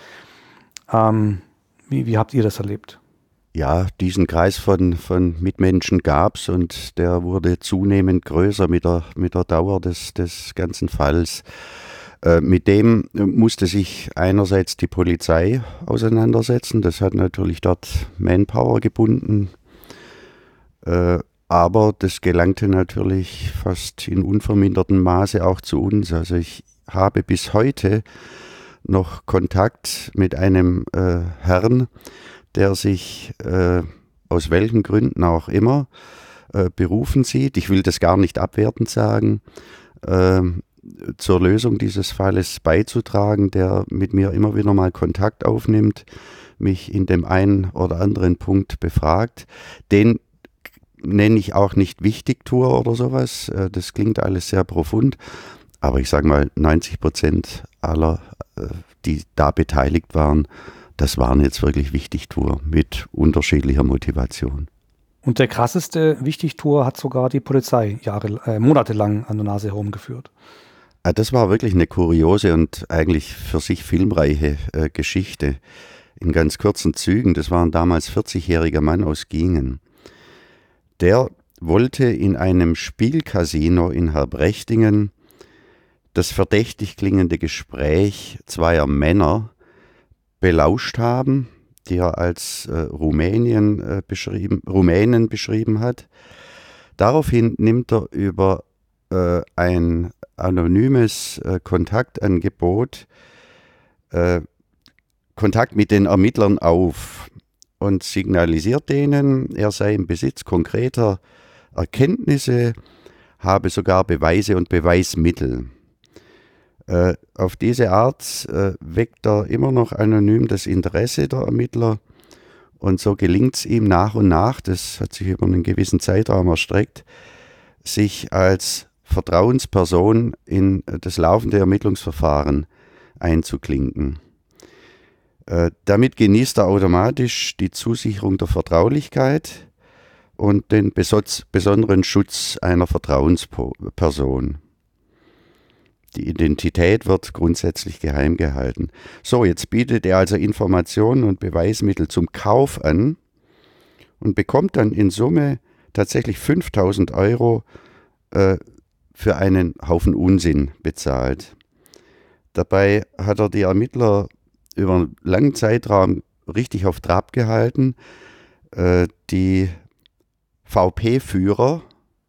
Wie habt ihr das erlebt? Ja, diesen Kreis von Mitmenschen gab es und der wurde zunehmend größer mit der Dauer des ganzen Falls. Mit dem musste sich einerseits die Polizei auseinandersetzen. Das hat natürlich dort Manpower gebunden. Aber das gelangte natürlich fast in unvermindertem Maße auch zu uns. Also ich habe bis heute noch Kontakt mit einem Herrn, der sich aus welchen Gründen auch immer berufen sieht, ich will das gar nicht abwertend sagen, zur Lösung dieses Falles beizutragen, der mit mir immer wieder mal Kontakt aufnimmt, mich in dem einen oder anderen Punkt befragt. Den nenne ich auch nicht Wichtigtuer oder sowas, das klingt alles sehr profund, aber ich sage mal 90% aller, die da beteiligt waren, das waren jetzt wirklich Wichtigtuer mit unterschiedlicher Motivation. Und der krasseste Wichtigtuer hat sogar die Polizei monatelang an der Nase herumgeführt. Das war wirklich eine kuriose und eigentlich für sich filmreiche Geschichte. In ganz kurzen Zügen, das war ein damals 40-jähriger Mann aus Giengen. Der wollte in einem Spielcasino in Herbrechtingen das verdächtig klingende Gespräch zweier Männer belauscht haben, die er als Rumänen beschrieben hat. Daraufhin nimmt er über ein anonymes Kontaktangebot Kontakt mit den Ermittlern auf und signalisiert denen, er sei im Besitz konkreter Erkenntnisse, habe sogar Beweise und Beweismittel. Auf diese Art weckt er immer noch anonym das Interesse der Ermittler und so gelingt es ihm nach und nach, das hat sich über einen gewissen Zeitraum erstreckt, sich als Vertrauensperson in das laufende Ermittlungsverfahren einzuklinken. Damit genießt er automatisch die Zusicherung der Vertraulichkeit und den besonderen Schutz einer Vertrauensperson. Die Identität wird grundsätzlich geheim gehalten. So, jetzt bietet er also Informationen und Beweismittel zum Kauf an und bekommt dann in Summe tatsächlich 5.000 Euro für einen Haufen Unsinn bezahlt. Dabei hat er die Ermittler über einen langen Zeitraum richtig auf Trab gehalten. Die VP-Führer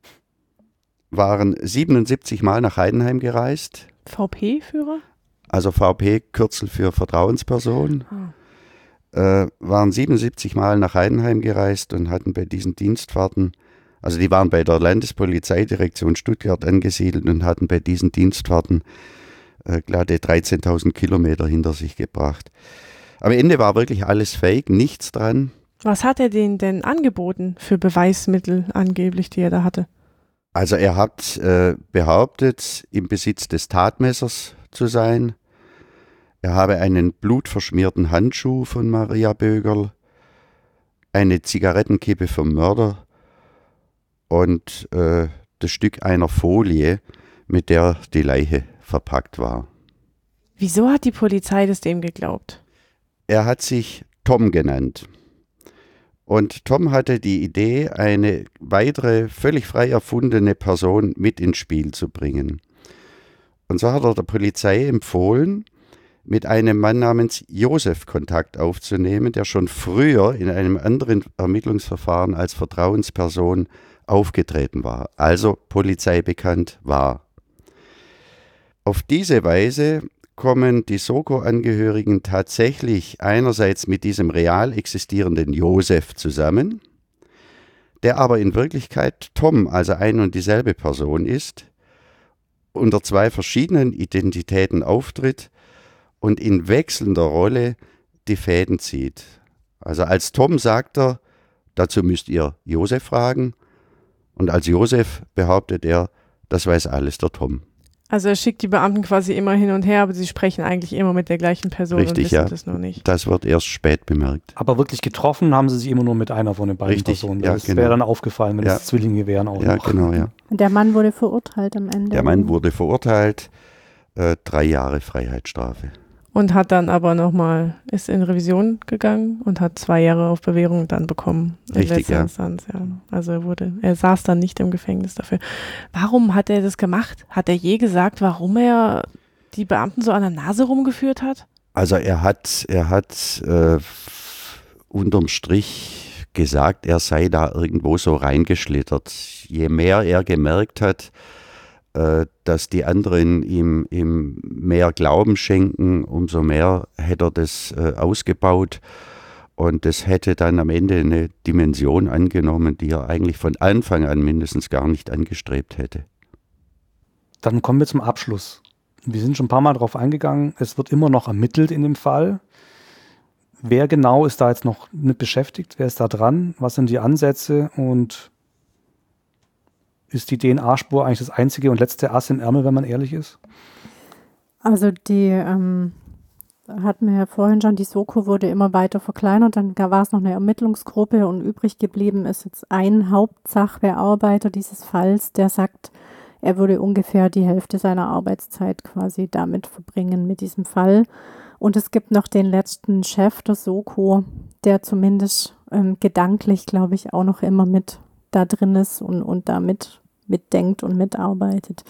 waren 77 Mal nach Heidenheim gereist. VP-Führer? Also VP, Kürzel für Vertrauensperson. Waren 77 Mal nach Heidenheim gereist und hatten bei diesen Dienstfahrten, also die waren bei der Landespolizeidirektion Stuttgart angesiedelt und hatten bei diesen Dienstfahrten glatte 13.000 Kilometer hinter sich gebracht. Am Ende war wirklich alles fake, nichts dran. Was hat er denen denn angeboten für Beweismittel angeblich, die er da hatte? Also er hat behauptet, im Besitz des Tatmessers zu sein. Er habe einen blutverschmierten Handschuh von Maria Bögerl, eine Zigarettenkippe vom Mörder und das Stück einer Folie, mit der die Leiche verpackt war. Wieso hat die Polizei das dem geglaubt? Er hat sich Tom genannt. Und Tom hatte die Idee, eine weitere, völlig frei erfundene Person mit ins Spiel zu bringen. Und so hat er der Polizei empfohlen, mit einem Mann namens Josef Kontakt aufzunehmen, der schon früher in einem anderen Ermittlungsverfahren als Vertrauensperson aufgetreten war, also polizeibekannt war. Auf diese Weise kommen die Soko-Angehörigen tatsächlich einerseits mit diesem real existierenden Josef zusammen, der aber in Wirklichkeit Tom, also ein und dieselbe Person ist, unter zwei verschiedenen Identitäten auftritt und in wechselnder Rolle die Fäden zieht. Also als Tom sagt er, dazu müsst ihr Josef fragen, und als Josef behauptet er, das weiß alles der Tom. Also er schickt die Beamten quasi immer hin und her, aber sie sprechen eigentlich immer mit der gleichen Person. Richtig, und wissen ja. das nur nicht. Das wird erst spät bemerkt. Aber wirklich getroffen haben sie sich immer nur mit einer von den beiden Richtig, Personen. ja, Das genau. wäre dann aufgefallen, wenn Ja. es Zwillinge wären auch Ja, noch. genau, ja. Und der Mann wurde verurteilt am Ende. Der Mann wurde verurteilt, 3 Jahre Freiheitsstrafe. Und hat dann aber nochmal, ist in Revision gegangen und hat 2 Jahre auf Bewährung dann bekommen. In Richtig, letzter ja. Instanz, ja. Also er saß dann nicht im Gefängnis dafür. Warum hat er das gemacht? Hat er je gesagt, warum er die Beamten so an der Nase rumgeführt hat? Also er hat unterm Strich gesagt, er sei da irgendwo so reingeschlittert. Je mehr er gemerkt hat, dass die anderen ihm mehr Glauben schenken, umso mehr hätte er das ausgebaut. Und das hätte dann am Ende eine Dimension angenommen, die er eigentlich von Anfang an mindestens gar nicht angestrebt hätte. Dann kommen wir zum Abschluss. Wir sind schon ein paar Mal drauf eingegangen. Es wird immer noch ermittelt in dem Fall. Wer genau ist da jetzt noch mit beschäftigt? Wer ist da dran? Was sind die Ansätze? Und ist die DNA-Spur eigentlich das einzige und letzte Ass im Ärmel, wenn man ehrlich ist? Also die hatten wir ja vorhin schon, die Soko wurde immer weiter verkleinert, dann war es noch eine Ermittlungsgruppe und übrig geblieben ist jetzt ein Hauptsachbearbeiter dieses Falls, der sagt, er würde ungefähr die Hälfte seiner Arbeitszeit quasi damit verbringen mit diesem Fall. Und es gibt noch den letzten Chef der Soko, der zumindest gedanklich, glaube ich, auch noch immer mit da drin ist und da mitdenkt und mitarbeitet.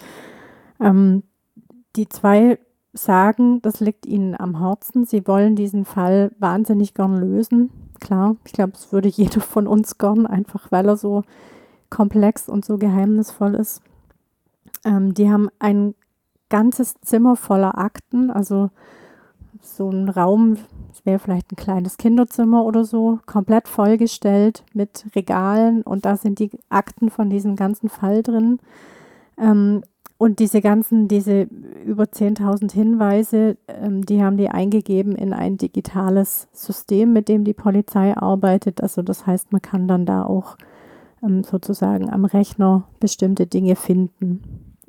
Die zwei sagen, das liegt ihnen am Herzen. Sie wollen diesen Fall wahnsinnig gern lösen. Klar, ich glaube, es würde jeder von uns gern, einfach weil er so komplex und so geheimnisvoll ist. Die haben ein ganzes Zimmer voller Akten, also so ein Raum, das wäre vielleicht ein kleines Kinderzimmer oder so, komplett vollgestellt mit Regalen und da sind die Akten von diesem ganzen Fall drin. Und diese über 10.000 Hinweise, die haben die eingegeben in ein digitales System, mit dem die Polizei arbeitet. Also das heißt, man kann dann da auch sozusagen am Rechner bestimmte Dinge finden.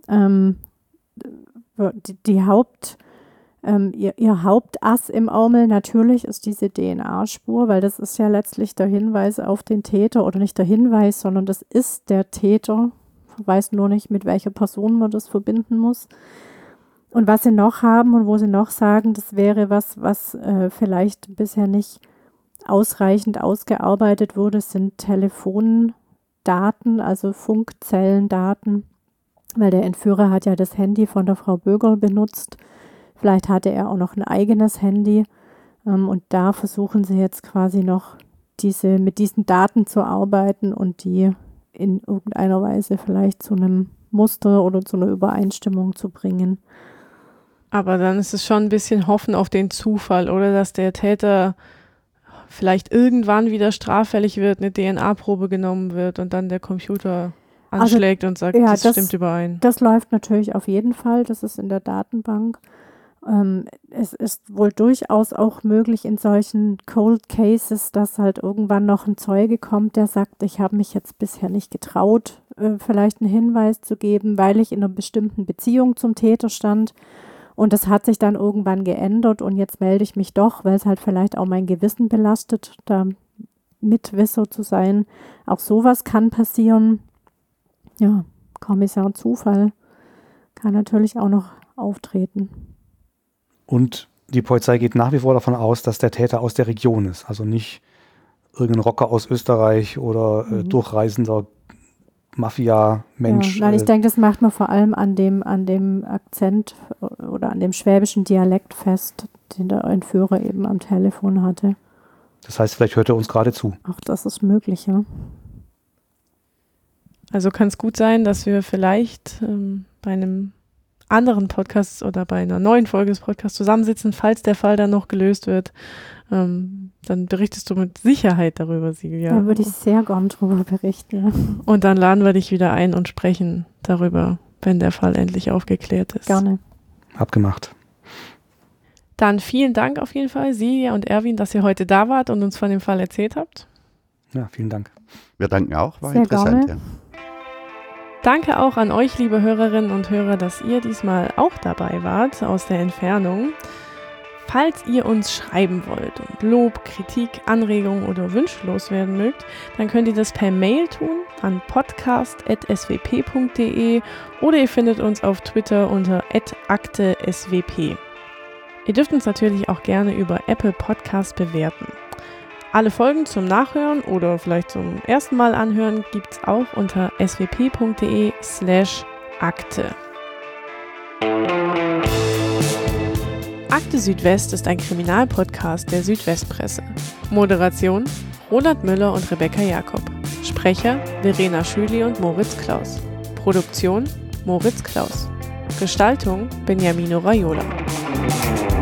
Ihr Hauptass im Ärmel natürlich ist diese DNA-Spur, weil das ist ja letztlich der Hinweis auf den Täter oder nicht der Hinweis, sondern das ist der Täter. Ich weiß nur nicht, mit welcher Person man das verbinden muss. Und was sie noch haben und wo sie noch sagen, das wäre was vielleicht bisher nicht ausreichend ausgearbeitet wurde, sind Telefondaten, also Funkzellendaten, weil der Entführer hat ja das Handy von der Frau Bögerl benutzt. Vielleicht hatte er auch noch ein eigenes Handy und da versuchen sie jetzt quasi noch mit diesen Daten zu arbeiten und die in irgendeiner Weise vielleicht zu einem Muster oder zu einer Übereinstimmung zu bringen. Aber dann ist es schon ein bisschen Hoffen auf den Zufall, oder dass der Täter vielleicht irgendwann wieder straffällig wird, eine DNA-Probe genommen wird und dann der Computer anschlägt und sagt, das stimmt überein. Das läuft natürlich auf jeden Fall, das ist in der Datenbank. Es ist wohl durchaus auch möglich in solchen Cold Cases, dass halt irgendwann noch ein Zeuge kommt, der sagt, ich habe mich jetzt bisher nicht getraut, vielleicht einen Hinweis zu geben, weil ich in einer bestimmten Beziehung zum Täter stand. Und das hat sich dann irgendwann geändert und jetzt melde ich mich doch, weil es halt vielleicht auch mein Gewissen belastet, da Mitwisser zu sein. Auch sowas kann passieren. Ja, Kommissar Zufall kann natürlich auch noch auftreten. Und die Polizei geht nach wie vor davon aus, dass der Täter aus der Region ist. Also nicht irgendein Rocker aus Österreich oder durchreisender Mafia-Mensch. Ja, nein, ich denke, das macht man vor allem an dem Akzent oder an dem schwäbischen Dialekt fest, den der Entführer eben am Telefon hatte. Das heißt, vielleicht hört er uns gerade zu. Auch das ist möglich, ja. Also kann es gut sein, dass wir vielleicht bei einem anderen Podcast oder bei einer neuen Folge des Podcasts zusammensitzen, falls der Fall dann noch gelöst wird. Dann berichtest du mit Sicherheit darüber, Silvia. Da würde ich sehr gern drüber berichten. Ja. Und dann laden wir dich wieder ein und sprechen darüber, wenn der Fall endlich aufgeklärt ist. Gerne. Abgemacht. Dann vielen Dank auf jeden Fall, Silvia und Erwin, dass ihr heute da wart und uns von dem Fall erzählt habt. Ja, vielen Dank. Wir danken auch, war sehr interessant. Gerne. Ja. Danke auch an euch, liebe Hörerinnen und Hörer, dass ihr diesmal auch dabei wart aus der Entfernung. Falls ihr uns schreiben wollt und Lob, Kritik, Anregungen oder Wünsche loswerden mögt, dann könnt ihr das per Mail tun an podcast@swp.de oder ihr findet uns auf Twitter unter @akte_swp. Ihr dürft uns natürlich auch gerne über Apple Podcasts bewerten. Alle Folgen zum Nachhören oder vielleicht zum ersten Mal anhören gibt's auch unter swp.de/akte. Akte Südwest ist ein Kriminalpodcast der Südwestpresse. Moderation Roland Müller und Rebecca Jakob. Sprecher Verena Schüli und Moritz Klaus. Produktion Moritz Klaus. Gestaltung Beniamino Raiola.